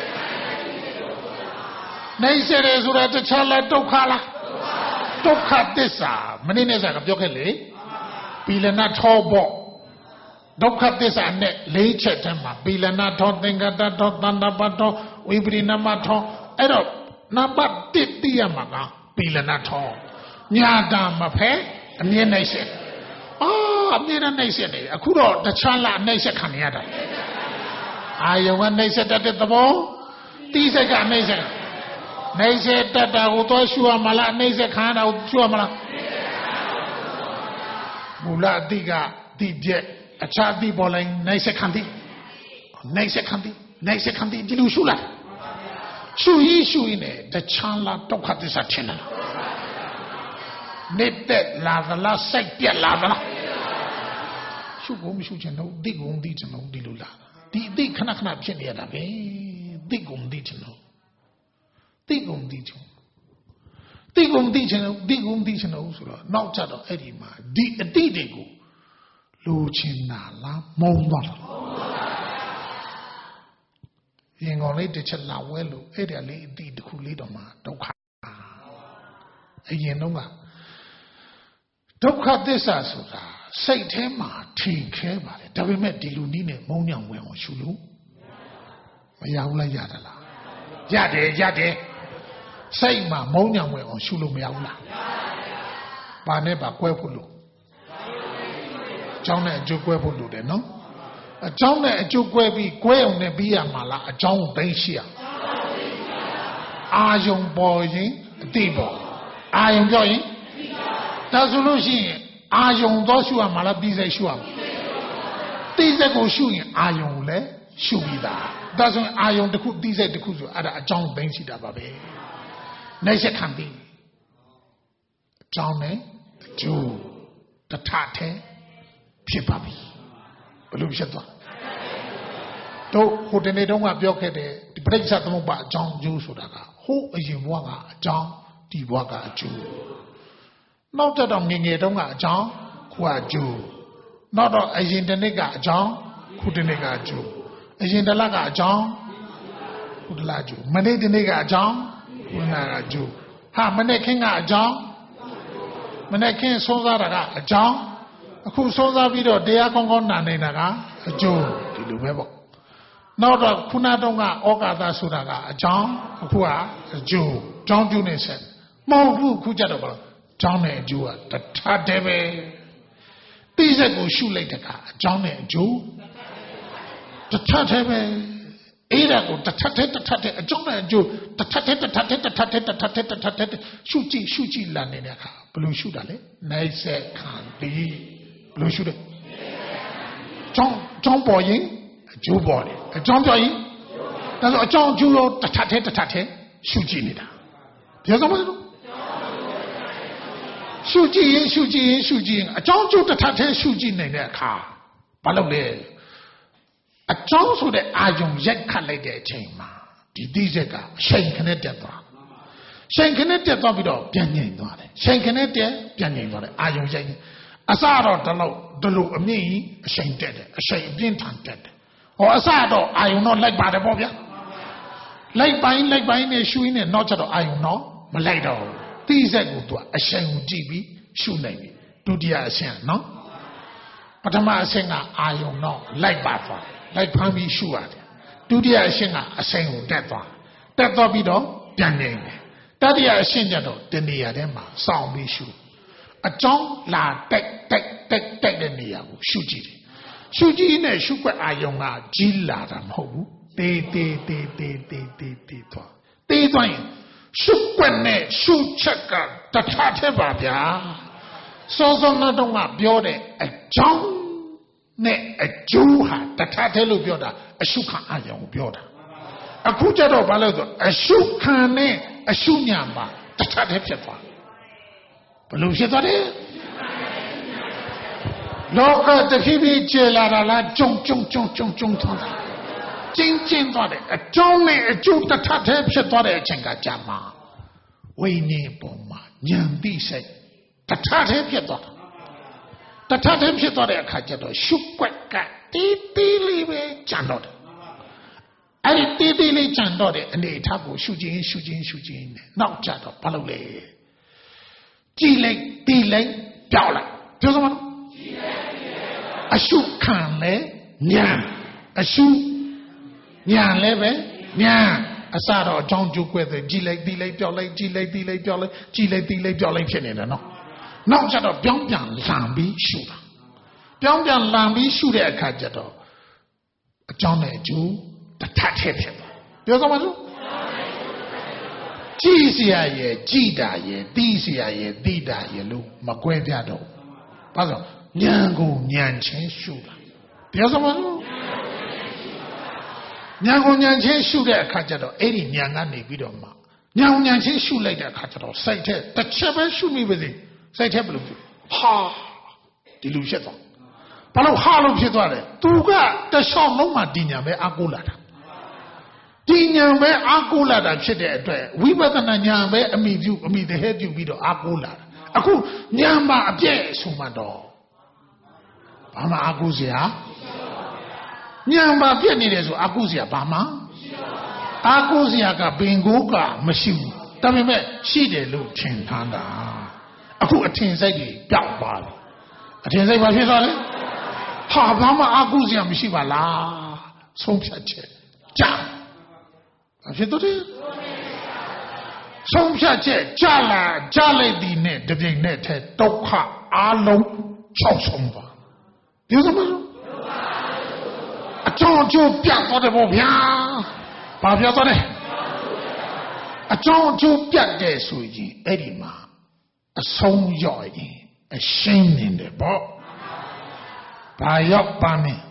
နှိမ့်ဆက်တယ်ဆိုတာတခြားလဲဒုက္ခလားဒုက္ခသစ္စာမနေ့နဲ့ကပြောခဲ့လေပီလနာထောပေါ့ဒုက္ခသစ္စာနဲ့၄ချက်တည်းမှာပီလနာထောသင်္ကတထောသန္တာပထောဝိပရိနမထောအဲ့တော့နံပါတ်1သိရမှာကပီလနာထောညာတာမဖဲအမြဲနှိမ့်ဆက်အမြဲတမ်းနှိမ့်ဆက်နေအခုတော့တခြားလားနှိမ့်ဆက်ခံရတာအာယုံကနှိမ့်ဆက်တတ်တဲ့သဘောတိစိတ်ကနှိမ့်ဆက်နှိမ့်ဆက်တတ်တာကိုသွားရှုရမလားနှိမ့်ဆက်ခံရတာကိုရှုရမလားမူလအတိကတိပြက်အခြားတိပေါ်လိုက်နှိမ့်ဆက်ခံသည်ဒီလိုရှုလိုက်ရှုရင်နဲ့တခြားလားဒုက္ခသစ္စာထင်တယ်နေတဲ့လာသလားစိတ်ပြက်လာသလားရှုကုန်မရှုချင်တော့သိကုန်သိချင်တော့ဒီလိုလာဒီအသိခဏဖြစ်နေရတာပဲသိကုန်သိချင်တော့ဆိုတော့နောက်ကြတော့အဲ့ဒီမှာဒီအတိတွေကိုလိုချင်တာလားမုန်းသွားတာရင်ကောင်လေးတစ်ချက်လာဝဲလို့အဲ့ဒါလေးအတိတစ်ခုလေးတော့မှဒုက္ခအရင်တော့ကဒုက္ခသစ္စာဆိုတာစိတ်ထဲမှာထင်ခဲပါတယ်ဒါပေမဲ့ဒီလူနည်းနဲ့မုန်းညံဝင်အောင်ရှုလို့မရဘူးလားရတယ်လားရတယ်စိတ်မှာမုန်းညံဝင်အောင်ရှုလို့မရဘူးလားဘာနဲ့ပါကွဲဖို့လို့အကြောင်းနဲ့အကျိုးကွဲဖို့လို့တယ်နော်အကြောင်းနဲ့အကျိုးကွဲပြီးကွဲအောင်နဲ့ပြီးရမှာလားအကြောင်းကိုသိရှိရအာယုံပေါ်ရင်အတိပေါ်အာယုံပြောရင်ဒါဆိုလို့ရှိရင်အာယုံတော့ရှုရမှာလားပြီးစိတ်ရှုရမှာတိစိတ်ကိုရှုရင်အာယုံကိုလည်းရှုပြီးသားဒါဆိုရင်အာယုံတစ်ခုတိစိတ်တစ်ခုဆိုအဲ့ဒါအကြောင်းသိရှိတာပါပဲနှိမ့်ဆက်ခံပြီးအကြောင်းနဲ့အကျိုးတထထဲဖြစ်ပါပြီဘယ်လိုဖြစ်သွားတို့ဟိုတနေ့တုန်းကပြောခဲ့တဲ့ဒီပဋိစ္စသမုပ္ပါအကြောင်းကျိုးဆိုတာကဟိုအရင်ဘဝကအကြောင်းဒီဘဝကအကျိုးနောက်တော့ငငယ်တုန်းကအကြောင်းခုကအကျိုးနောက်တော့အရင်တစ်နေ့ကအကြောင်းခုတစ်နေ့ကအကျိုးအရင်တစ်လကအကြောင်းခုတစ်လအကျိုးမနေ့တစ်နေ့ကအကြောင်းခုနကအကျိုးဟာမနေ့ခင်းကအကြောင်းမနေ့ခင်းဆုံးစားတာကအကြောင်းအခုဆုံးစားပြီးတော့တရားကောင်းကောင်းနာနေတာကအကျိုးဒီလိုပဲပေါ့နောက်တော့ခုနတုန်းကဩကာသဆိုတာကအကြောင်းအခုကအကျိုးကြောင်းကျိုးနဲ့ဆက်မဟုတ်ဘူးခုကြတော့ဘာလို့ကြောင်းနဲ့အကျိုးကတထတယ်ပဲတိစက်ကိုရှုလိုက်တဲ့ကအကြောင်းနဲ့အကျိုးတထတယ်ပဲအဲ့ဒါကိုတထတယ်အကြောင်းနဲ့အကျိုးတထတယ်ရှုကြည့်လာနေတဲ့အခါဘယ်လိုရှုတာလဲနိုင်ဆက်ခံပြီးဘယ်လိုရှုလဲကြောင်းပေါ်ရင်အကျိုးပေါ်တယ်အကြောင်းပြောရင်ဒါဆိုအကြောင်းအကျိုးရောတထတယ်ရှုကြည့်နေတာပြောစမ်းပါစို့ရှုကြည့်ရင်အကြောင်းကျိုးတစ်ထပ်ထဲရှုကြည့်နိုင်တဲ့အခါဘာလုပ်လဲအကြောင်းဆိုတဲ့အာယုံရိုက်ခတ်လိုက်တဲ့အချိန်မှာဒီသိစက်ကအရှိန်ခနဲ့တက်သွား Shen connected Dobido, Pianin, Shen connected, Pianin, I am saying. Asado, the low, me, a shame dead, a shame being tainted. Or Asado, I am not like Badabobia. Like buying a shoe in a notch, I am not, Malado. These are good to a shame GB, shoe name. Do the Asian, no? But I'm a singer, I am not like Bafa, like Pami Shuat. Do the Asian, a shame that one. That Dobido, Pianin. That the Asian, the Niadema, sound me shoe. A John la tek the near Shuji ne Shuka Ayonga Gilla than ho. They Shukwane Shu Chaka Tatate Babia. So Nadonga Biode a John ne a Juha Tatate Lubioda a Shuka Ayon Bioda. A Kujado Balado a Shukane a Shunyamba Tatate Pepper. Luciatore Loca the Hibi Jelala Jung Jing a Johnny a Juk the Tate Shetore Chenga Jama. We need Boma, Yambi said, the Tate Pietot. The Tate Shetore Kajado, Shukweka, Tili Chandot. I did Chandot and the Tabu Shujin, not Chato, Palole. G-leg, D-leg, Dowla. Do you know? A shoe can lay, Nyan. A shoe, Nyan leve, Nyan. A saddle, John Duke with a G-leg, D-leg, Dowla, G-leg, D-leg, Dowla, G-leg, D-leg, Dowla, Kenny, no. No, Shadow, Pyongyang, Lambi, shooter. Pyongyang, Lambi, shooter, a Kajato. A John Jew, the tat head. Do you know? Gisia ye, Gida ye, Disia ye, Dida ye, Lu, Magueviado. Paso, Nyango, Nyanchen, Shula. There's a one. Nyango, Nyanchen, Shula, Kajado, 80 Nyangani, Vidoma. Nyango, Nyanchen, Shula, Kajado, say, the Cheva shoot me with it. Say, Tablu. Ha! Delusion. Palo Harlow Shitware. Tuga, the Shaw Loma Dinya, Agulata. Dinya me akula da chede we better na nyambe ami the head you be do akula aku nyamba abye sumado bama akuzia nyamba abye ni le so akuzia bama akuzia ka bingo ka mashiu da me me shi de lo thin than da aku athin sai ji pyauk ba lo athin sai ba phit so le ha bama akuzia mashi ba la song phyat chet ja Fitore Some Chache, Jala, Jale net, the big net, Doka, Alo, Chosomba. Do you know? I told you, Piat for the Bobia, Papiatore. I told you, Piat de Suji, Edima, a song joy, a shame in the book. By up Bami.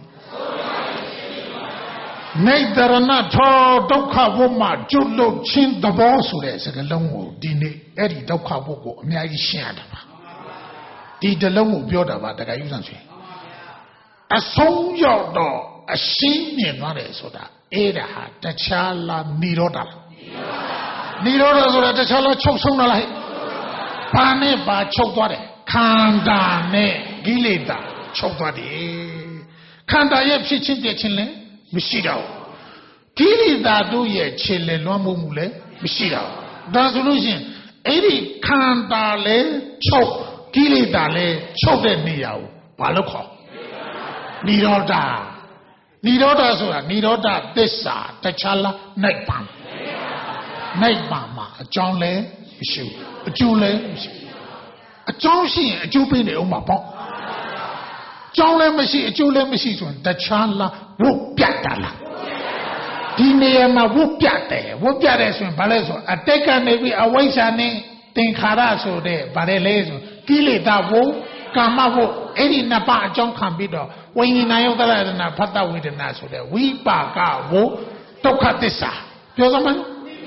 Neitherana to Doka Woma, Julo Chin the boss with us at the Longo, Dine, Eddie Doka Woko, Mary Shadaba. Did the Longo build about the Gayusansi? A song your door, a shame in Maresoda, Ada, the Chala Niroda. Niroda so the Chala Chosona, Pane ba Chokwade, Kanda ne, Gileda, Chokwade, Kanda Yep Chichin de Chile. Mishida. Kili da do ye chile lomu mule, Mishida. That's solution. Eri kandale chok, kili dale chok de niyao, baloko. Niroda. Niroda sura, Niroda desa, tachala, naipam. Naipama, a John le, issue. A Jule, a John she, a Jubi de Umapon. John le Messi, a Jule Messi, tachala. Whoop-yatala. Dinema whoop-yate. Whoop-yate soon, Baleso. A taker may be a waysane, Tinkaraso de Bareleso. Kili da wo, Kamavo, any Napa John Cambido. When you know that and a pata with the Naso there. We baga wo, Tokatisa. Yosaman?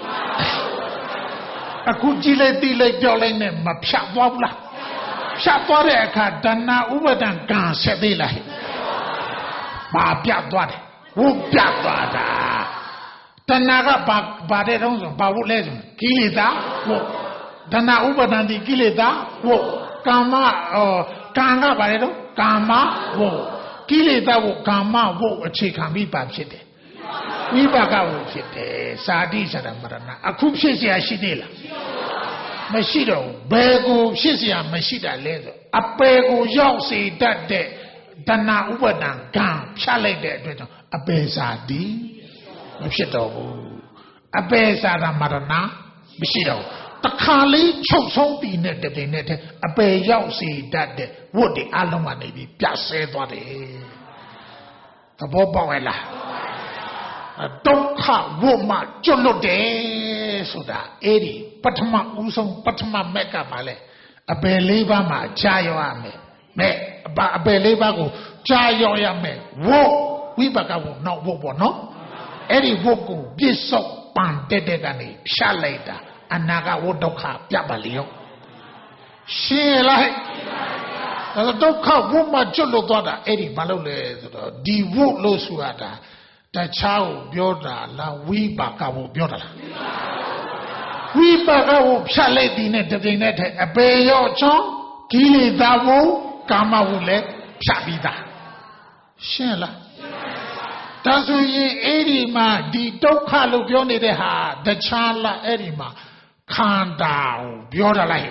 A kujile dile jolene, Mapshabwabla. Shabware Dana Ubadan Gan Sedila. Ma piat doade, wo piat doada. The Tanaga bade don't babu legend. Kilida, wo. Dana ubadanti kilida, wo. Kanga baredo, kama, wo. Kilida wo, kama, wo, a chick can be babsite. We back out with it, Sadi Sadamarana. A coop shizia shidilla. Mashido, Bego, shizia, Mashida leather. A Bego, Yosi, that day. Dana ubadan, gam, chale de, a bezadi. Mashido, a bezada marana, Mashido. The Kali chose the net of the net, a bay Yosi, that day. Would the Alumani be Piasse body? The Boboella. Don't have woman, Jolo de Soda, Eddie, Patama Usum, Patama Mecca Valley, a believer, my Jayoame, me, a believer go, Jayoame, wo, we baga will not wo, no? Eddie Wogo, Biso, Pan Dedegani, Shalada, and Naga Wodoka, Yabalio. She like. Don't call woman Jolo daughter, Eddie Malole, the wood losuada. The child bioda la we baka wo bioda la. We baka wo chale dine de net a beyo chon kili da wo kama wule chabida. Shela. That's why Edima di doka lo bione de ha the chala Edima kanda bioda la.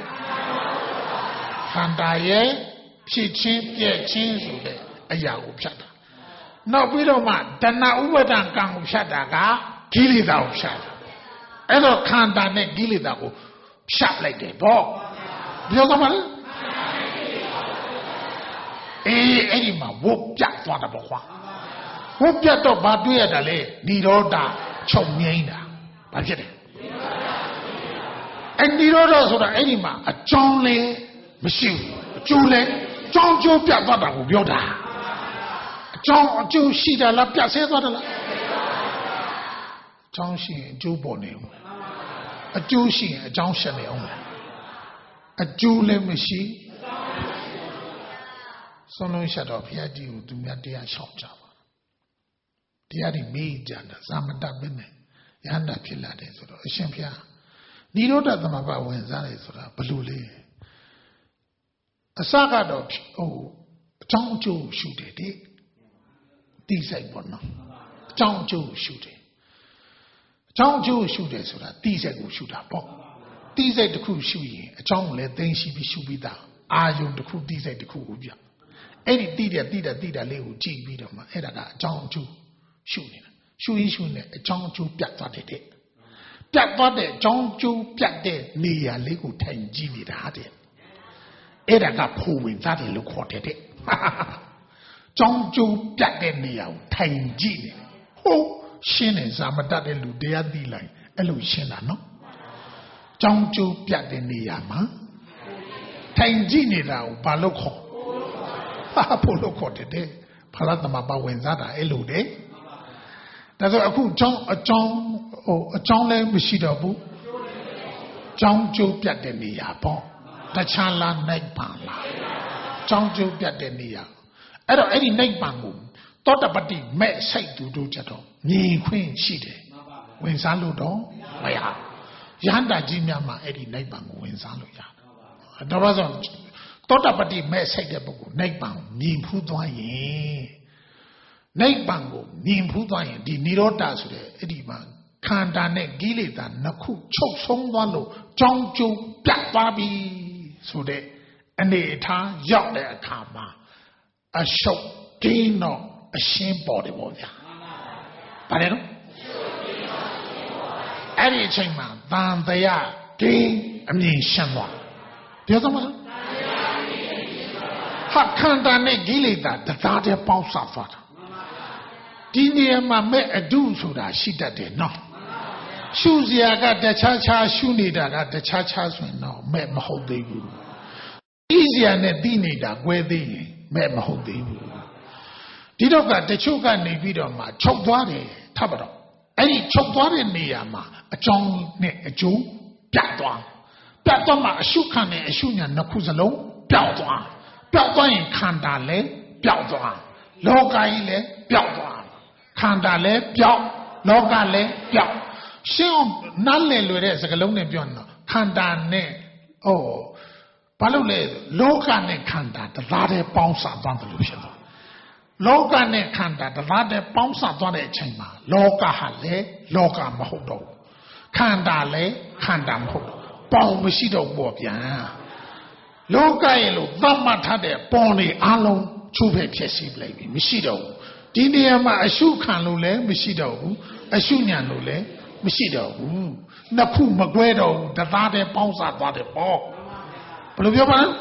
Kanda ye pichin ye chin sude ayago chata. No, we don't mind. Dana ubadan kang shadaga, gilida shada. Edo kanda ne gilida go sharp like that. Bo. Biogamal? Edima, whoop jack for the boa. Whoop jack to Baduya Dale, Niroda, Chomina. Bajete. And Niroda so the Edima, a John Le, Monsieur, Jule, John Joe Piavada, Yoda. John Joe Shida La Piazza. John Shin, Joe Bonnet. A Jew Shin, a John Chanel. A Jew Lemisi. So no shut up here, you do me a dear shop job. Dear me, Janda, Zamada Bene, Yanda Pilades, or Champia. Nino does them about when Zanes or Balule. A saga dog, oh, John Joe shoot it. These I want now. John Joe shoot it. John Joe shoot it so that these I go shoot up. These I the crew shooting. A John let then she be shoot be down. I own the crew, these I the crew. Any did a little G beat them. Edda John Joe shooting. Shooting a John Joe Piat what it. Piat what the John Joe Piat there, near Lego 10 G need had it. Edda got pulling that look what it. John Joe Piat there near 10 G. Oh, Shin is Amada de Ludea D line. Hello, Shina, no? John Joe Piat there near ma. 10 G need out, Baloko. Apollo caught it there. Palatama Wenzada, hello day. That's a good John, a John Lane Mishidabu. John Joe Piat there near Bon. The Chala Night Pala. John Joe Piat there near. I don't any night bango. Thought about the met sight to do chato. Ni queen shide. When Saludo, Maya. Yanda Jimyama Eddie night bango when Saluya. There was a thought about the met sight the book. Night bango, Nim Pudoye. Night bango, Nim Pudoye, the Nirotas, Eddie man. Kandane Gilida, Naku, Chok Song Wallo, John Joe Black Barbie. So they and they ta yacht their karma. A show gain no a shame body warrior. But I don't. Any chamber than they are gain a mean shamwa. The other one? How can't I make Gilida the Tadia Pausafat? Dinia ma me a do so that she did not. Shuzia got the cha-cha shunida at the cha-chas when no met my whole day. Easier than dinida where they. Mem hold the Didoka, the choga nevidoma, chokdware, tabado. Any chokdware neama, a chong ne a Jew, Piatwa. Piatoma, a shukane, a shunya nakuzalo, Piatwa. Piatwa in Kandale, Piatwa. Logaile, Piatwa. Kandale, Piat, လောကလည်းပြောက်ရှင်းအောင်နားလည်လွယ်တဲ့စကားလုံးနဲ့ပြောတော့ခန္ဓာနဲ့ဘာလို့လဲလောကနဲ့ခန္ဓာတသားတည်းပေါင်းစပ်သွားတယ်လို့ဖြစ်သွားလောကနဲ့ခန္ဓာတသားတည်းပေါင်းစပ်သွားတဲ့အချိန်မှာလောကဟာလည်းလောကမဟုတ်တော့ခန္ဓာလည်းခန္ဓာမဟုတ်တော့ပေါင်းမရှိတော့ဘူးဗျာလောကရဲ့လို့သတ်မှတ်ထားတဲ့ပေါ်နေအလုံးချိုးဖဲ့ဖြစ်စီပလိုက်ပြီမရှိတော့ဘူးဒီနေရာမှာအရှုခံလို့လည်းမရှိတော့ဘူးအရှုညံလို့လည်းမရှိတော့ဘူးနှစ်ခုမကွဲတော့ဘူးတသားတည်းပေါင်းစပ်သွားတယ်ပေါ့ဘယ်လိုပြောပါလဲ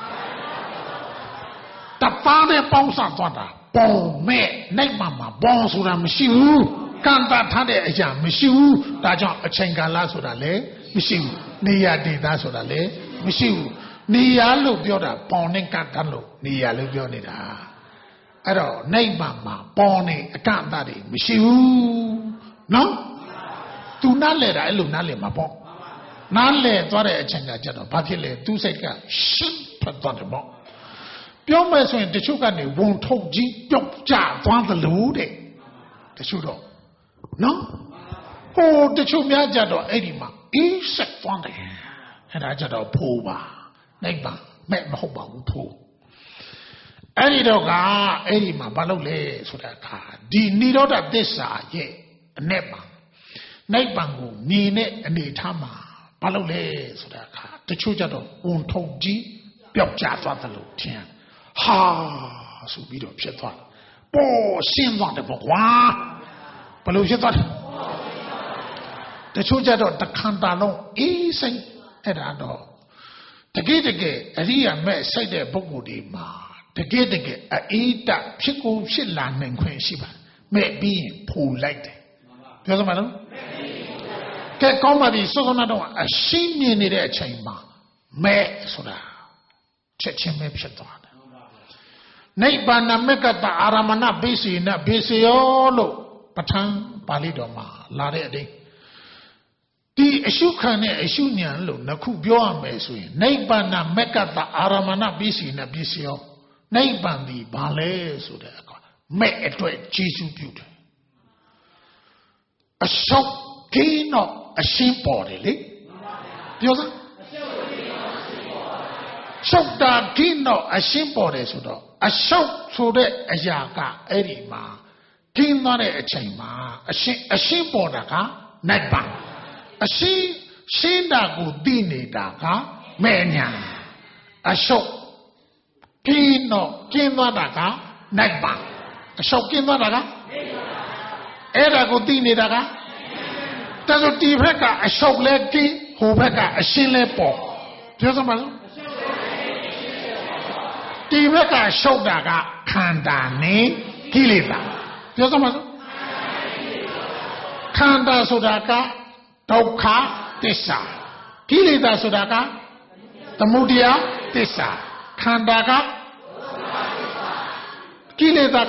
တသားတည်းပေါင်းစပ်သွားတာပုံမဲ့နိုင်မှာဘောဆိုတာမရှိဘူးကံတာထားတဲ့အရာမရှိဘူးဒါကြောင့်အချိန်ကာလဆိုတာလည်းမရှိဘူးနေရာဒေသဆိုတာလည်းမရှိဘူးနေရာလို့ပြောတာပေါင်နဲ့ကတ်တယ်လို့နေရာလို့ပြောနေတာအဲ့တော့နိုင်မှာပေါင်နဲ့အကန့်အသတ်တွေမရှိဘူးနော်သူနားလဲတာအဲ့လိုနားလဲမှာပေါ့နားလဲသွားတဲ့အချိန်ကကြတော့ဘာဖြစ်လဲသူစိတ်ကရှင်းထွက်သွားတယ်ပေါ့ပြောမယ်ဆိုရင်တချို့ကနေဝန်ထုတ်ကြီးပြုတ်ကျသွားသလိုတဲ့တချို့တော့နော်ဟိုတချို့များကြတော့အဲ့ဒီမှာအေးဆက်သွားတယ်အဲ့ဒါကြတော့ဖိုးပါနိုင်ပါမဲ့မဟုတ်ပါဘူးဖိုးအဲ့ဒီတော့ကအဲ့ဒီမှာဘာလုပ်လဲဆိုတဲ့အခါဒီနိရောဓသစ္စာရဲ့အ내မှာနိုင်ပံကိုမြင်တဲ့အနေထားမှာဘာလုပ်လဲဆိုတဲ့အခါတချို့ကြတော့ဝန်ထုတ်ကြီးပျောက်ကျသွားသလိုထင်ဟာဆိုပြီးတော့ဖြစ်သွားပေါ်ရှင်းသွားတယ်ပေါ့ကွာဘယ်လိုဖြစ်သွားလဲတချို့ကြတော့တခန္တာလုံးအေးစိတ်အဲ့ဒါတော့တကယ်အရိယာမဲ့စိတ်တဲ့ပုဂ္ဂိုလ်ဒီမှာတကယ်အေးတဖြစ်ကိုဖြစ်လာနိုင်ခွင့်ရှိပါမဲ့ပြီးရင်ဖူလိုက်တယ်ပြောစမ်းပါနော်ကဲကောင်းပါပြီစောစောနာတော့အရှင်းမြင်နေတဲ့အချိန်မှာမဲ့ဆိုတာချက်ချင်းပဲဖြစ်သွားတယ်နိဗ္ဗာန်မက္ကတအာရမဏဘိစေနဘိစေယောလို့ပဋ္ဌာန်းပါဠိတော်မှာလာတဲ့အတိတ်ဒီအရှုခံနဲ့အရှုဉဏ်လို့နှစ်ခုပြောရမယ်ဆိုရင်နိဗ္ဗာန်မက္ကတအာရမဏဘိစေနဘိစေယောနိဗ္ဗာန်ဒီဘာလဲဆိုတဲ့အခါမဲ့အတွက်ကျေစုပြုတယ်အရှုကင်းတော့အရှင်းပေါ်တယ်လေပြောစမ်းရှုပ်တာကင်းတော့အရှင်းပေါ်တယ်ဆိုတော့အရှုပ်ဆိုတဲ့အရာကအဲ့ဒီမှာကင်းသွားတဲ့အချိန်မှာအရှင်းပေါ်တာကနိဗ္ဗာန်အရှင်းတာကိုသိနေတာကမဲ့ညာအရှုပ်ကင်းသွားတာကနိဗ္ဗာန်အရှုပ်ကင်းသွားတာကအဲ့ဒါကိုသိနေတာကတကယ်ဒီဘက်ကအရှုပ်လဲကင်းဟိုဘက်ကအရှင်းလဲပေါ်ပြောစမ်းပါစို့ဒီဘက်ကရှုပ်တာကခန္ဓာနဲ့ကိလေသာပြောစမ်းပါစို့ခန္ဓာဆိုတာကဒုက္ခသစ္စာကိလေသာဆိုတာကသမုဒယသစ္စာခန္ဓာကကိလေသာက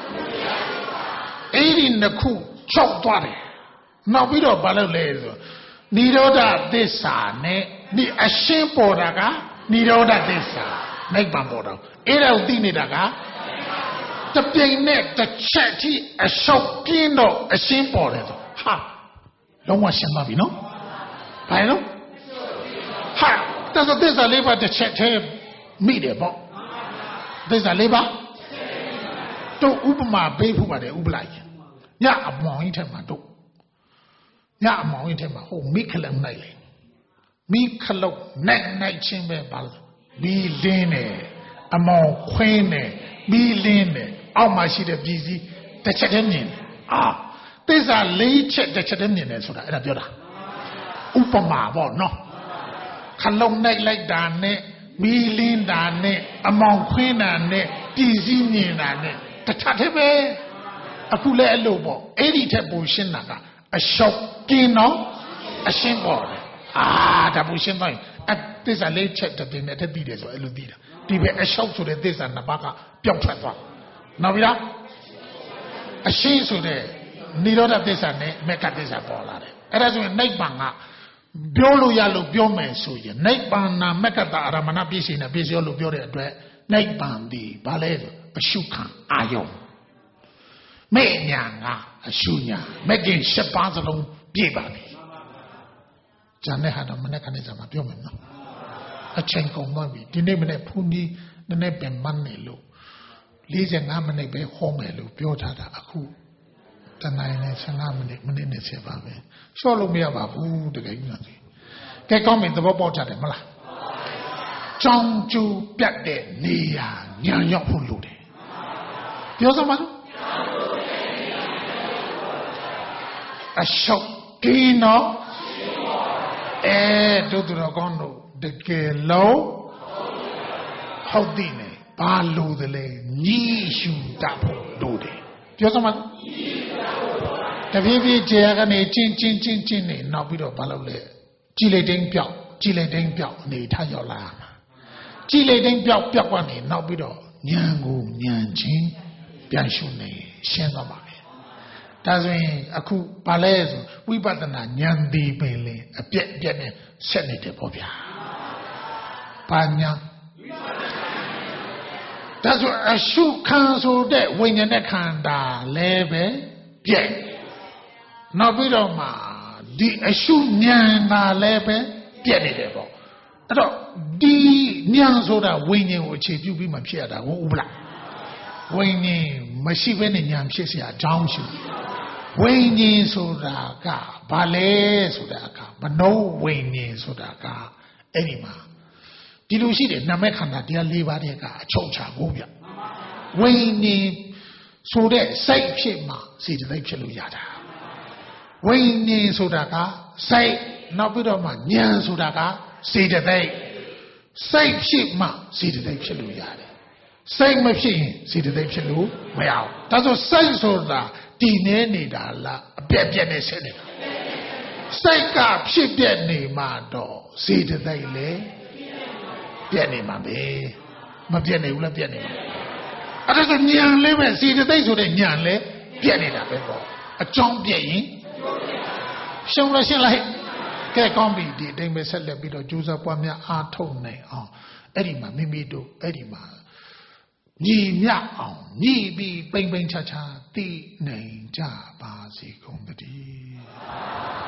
အဲ့ဒီနှစ်ခုချုပ်သွားတယ်နောက်ပြီးတော့ဘာလုပ်လဲဆိုနိရောဓသစ္စာနဲ့ဒီအရှင်းပေါ်တာကနိရောဓသစ္စာနိဗ္ဗာန်ပေါ်တော့အဲ့ဒါကိုသိနေတာကတပြိမ်နဲ့တစ်ချက်ထိအရှုပ်ကင်းတော့အရှင်းပေါ်တယ်ဆိုဟာလုံးဝရှင်းသွားပြီနော်ဘာလဲဟာသစ္စာလေးပါတစ်ချက်ထဲမိတယ်ပေါ့သစ္စာလေးပါတို့ဥပမာပေးဖို့ပါတယ်ဥပလိုက်ညအမောင်ကြီးထဲမှာတို့ညအမောင်ကြီးထဲမှာဟိုမိခလုံးနိုင်လေမိခလုံးနိုင်ချင်းပဲပါလို့မီလင်းတယ်အမောင်ခွင်းတယ်မီလင်းတယ်အောက်မှာရှိတဲ့ပြည်စည်းတစ်ချက်တည်းမြင်တယ်သစ္စာ၄ချက်တစ်ချက်တည်းမြင်တယ်ဆိုတာအဲ့ဒါပြောတာဥပမာပေါ့နော်ခလုံးနိုင်လိုက်တာနဲ့မီလင်းတာနဲ့အမောင်ခွင်းတာနဲ့ပြည်စည်းမြင်တာနဲ့တစ်ချက်တည်းပဲအခုလည်းအဲ့လိုပေါ့အဲ့ဒီထက်ပိုရှင်းတာကအရှုပ်ကင်းတော့အရှင်းပေါ်တယ်ဒါပိုရှင်းသွားရင်သစ္စာလေးချက်တည်းနဲ့တည်းသိတယ်ဆိုအဲ့လိုသိတာဒီပဲအရှုပ်ဆိုတဲ့သစ္စာနှစ်ပါးကပျောက်ထွက်သွားနောက်ပြီးတော့အရှင်းဆိုတဲ့နိရောဓသစ္စာနဲ့မက္ခသစ္စာပေါ်လာတယ်အဲ့ဒါဆိုရင်နိဗ္ဗာန်ကပြောလို့ရလို့ပြောမယ်ဆိုရင်နိဗ္ဗာန်နာမက္ခတအာရမဏပြည့်စုံတဲ့ပြည့်စုံလို့ပြောတဲ့အတွက်နိဗ္ဗာန်ဒီဘာလဲဆိုအရှုခံအာယုံမဲ့ညာကအအရှုညာမဲ့ခင်၈ပါးစလုံးပြည့်ပါပြီဂျန်နဲ့ဟာတော့မနေ့ကနေစားမှာပြောမယ်နော်အချိန်ကုန်သွားပြီဒီနေ့မနေ့ဖုန်ကြီးနည်းနည်းပြန်မနေလို့45မိနစ်ပဲဟောမယ်လို့ပြောထားတာအခုတနိုင်နဲ့15မိနစ်20ပါပဲရှော့လို့မရပါဘူးတကယ်ကြီးနော်ကဲကောင်းပြီသဘောပေါက်ကြတယ်မလားကြောင်ကျူပြတ်တဲ့နေရာညံရောက်ဖို့လိုတယ်ပြောစမ်းပါစို့အရှောက်ကင်းတော့တို့သူတော်ကောင်းတို့တကယ်လို့ဟုတ်တယ်နေဘာလို့လဲညှိရှုတတ်ဖို့လိုတယ်ပြောစမ်းပါတဖြည်းဖြည်းကျေကနေချင်းနေနောက်ပြီးတော့ဘာလုပ်လဲကြည်လိုက်တိုင်းပြောက်အနေထားရောက်လာမှာကြည်လိုက်တိုင်းပြောက်ကနေနောက်ပြီးတော့ဉာဏ်ကိုဉာဏ်ချင်းပြန်ရှုနေရှင်းသွားပါပဲဒါဆိုရင်အခုဘာလဲဆိုဝိပဿနာဉာဏ်ဒီပင်လေအပြက်နဲ့ဆက်နေတယ်ပေါ့ဗျာဘာညာဒါဆိုအရှုခံဆိုတဲ့ဝိညာဉ်နဲ့ခန္ဓာလည်းပဲပြက်နောက်ပြီးတော့မှဒီအရှုဉာဏ်ကလည်းပဲပြက်နေတယ်ပေါ့အဲ့တော့ဒီဉာဏ်ဆိုတာဝိညာဉ်ကိုအခြေပြုပြီးမှဖြစ်ရတာဟုတ်ဘူးလားဝိညာဉ်မရှိဘဲနဲ့ဉာဏ်ဖြစ်เสียအကြောင်းရှိဝိညာဉ်ဆိုတာကဘာလဲဆိုတာကမနောဝိညာဉ်ဆိုတာကအဲ့ဒီမှာဒီလိုရှိတယ်နာမည်ခန္ဓာတရား၄ပါးတည်းကအချုပ်ချကိုဗျဝိညာဉ်ဆိုတဲ့စိတ်ဖြစ်မှစေတသိက်ဖြစ်လို့ရတာဝိညာဉ်ဆိုတာကစိတ်နောက်ပြီးတော့မှဉာဏ်ဆိုတာကစေတသိက်စိတ်ဖြစ်မှစေတသိက်ဖြစ်လို့ရတယ်စိတ်မဖြစ်ရင်စေတသိက်ဖြစ်လို့မရဘူးဒါဆိုစိတ်ဆိုတာတည်နေနေတာလားအပြက်နဲ့ဆက်နေတာစိတ်ကဖြစ်ပြနေမှတော့စေတသိက်လေပြက်နေမှာပဲမပြက်နေဘူးလားပြက်နေမှာအဲ့ဒါဆိုဉာဏ်လေးပဲစေတသိက်ဆိုတဲ့ဉာဏ်လေးပြက်နေတာပဲပေါ့အကြောင်းပြက်ရင်ရှုံးလို့ရှင်းလိုက်ကဲကောင်းပြီဒီအတိုင်းပဲဆက်လက်ပြီးတော့ကြိုးစားပွားများအားထုတ်နိုင်အောင်အဲ့ဒီမှာမိမိတို့အဲ့ဒီမှာညီမြအောင်ညီပြီးပိန်ပိန်ချာချာသိနိုင်ကြပါစေကုန်သတည်း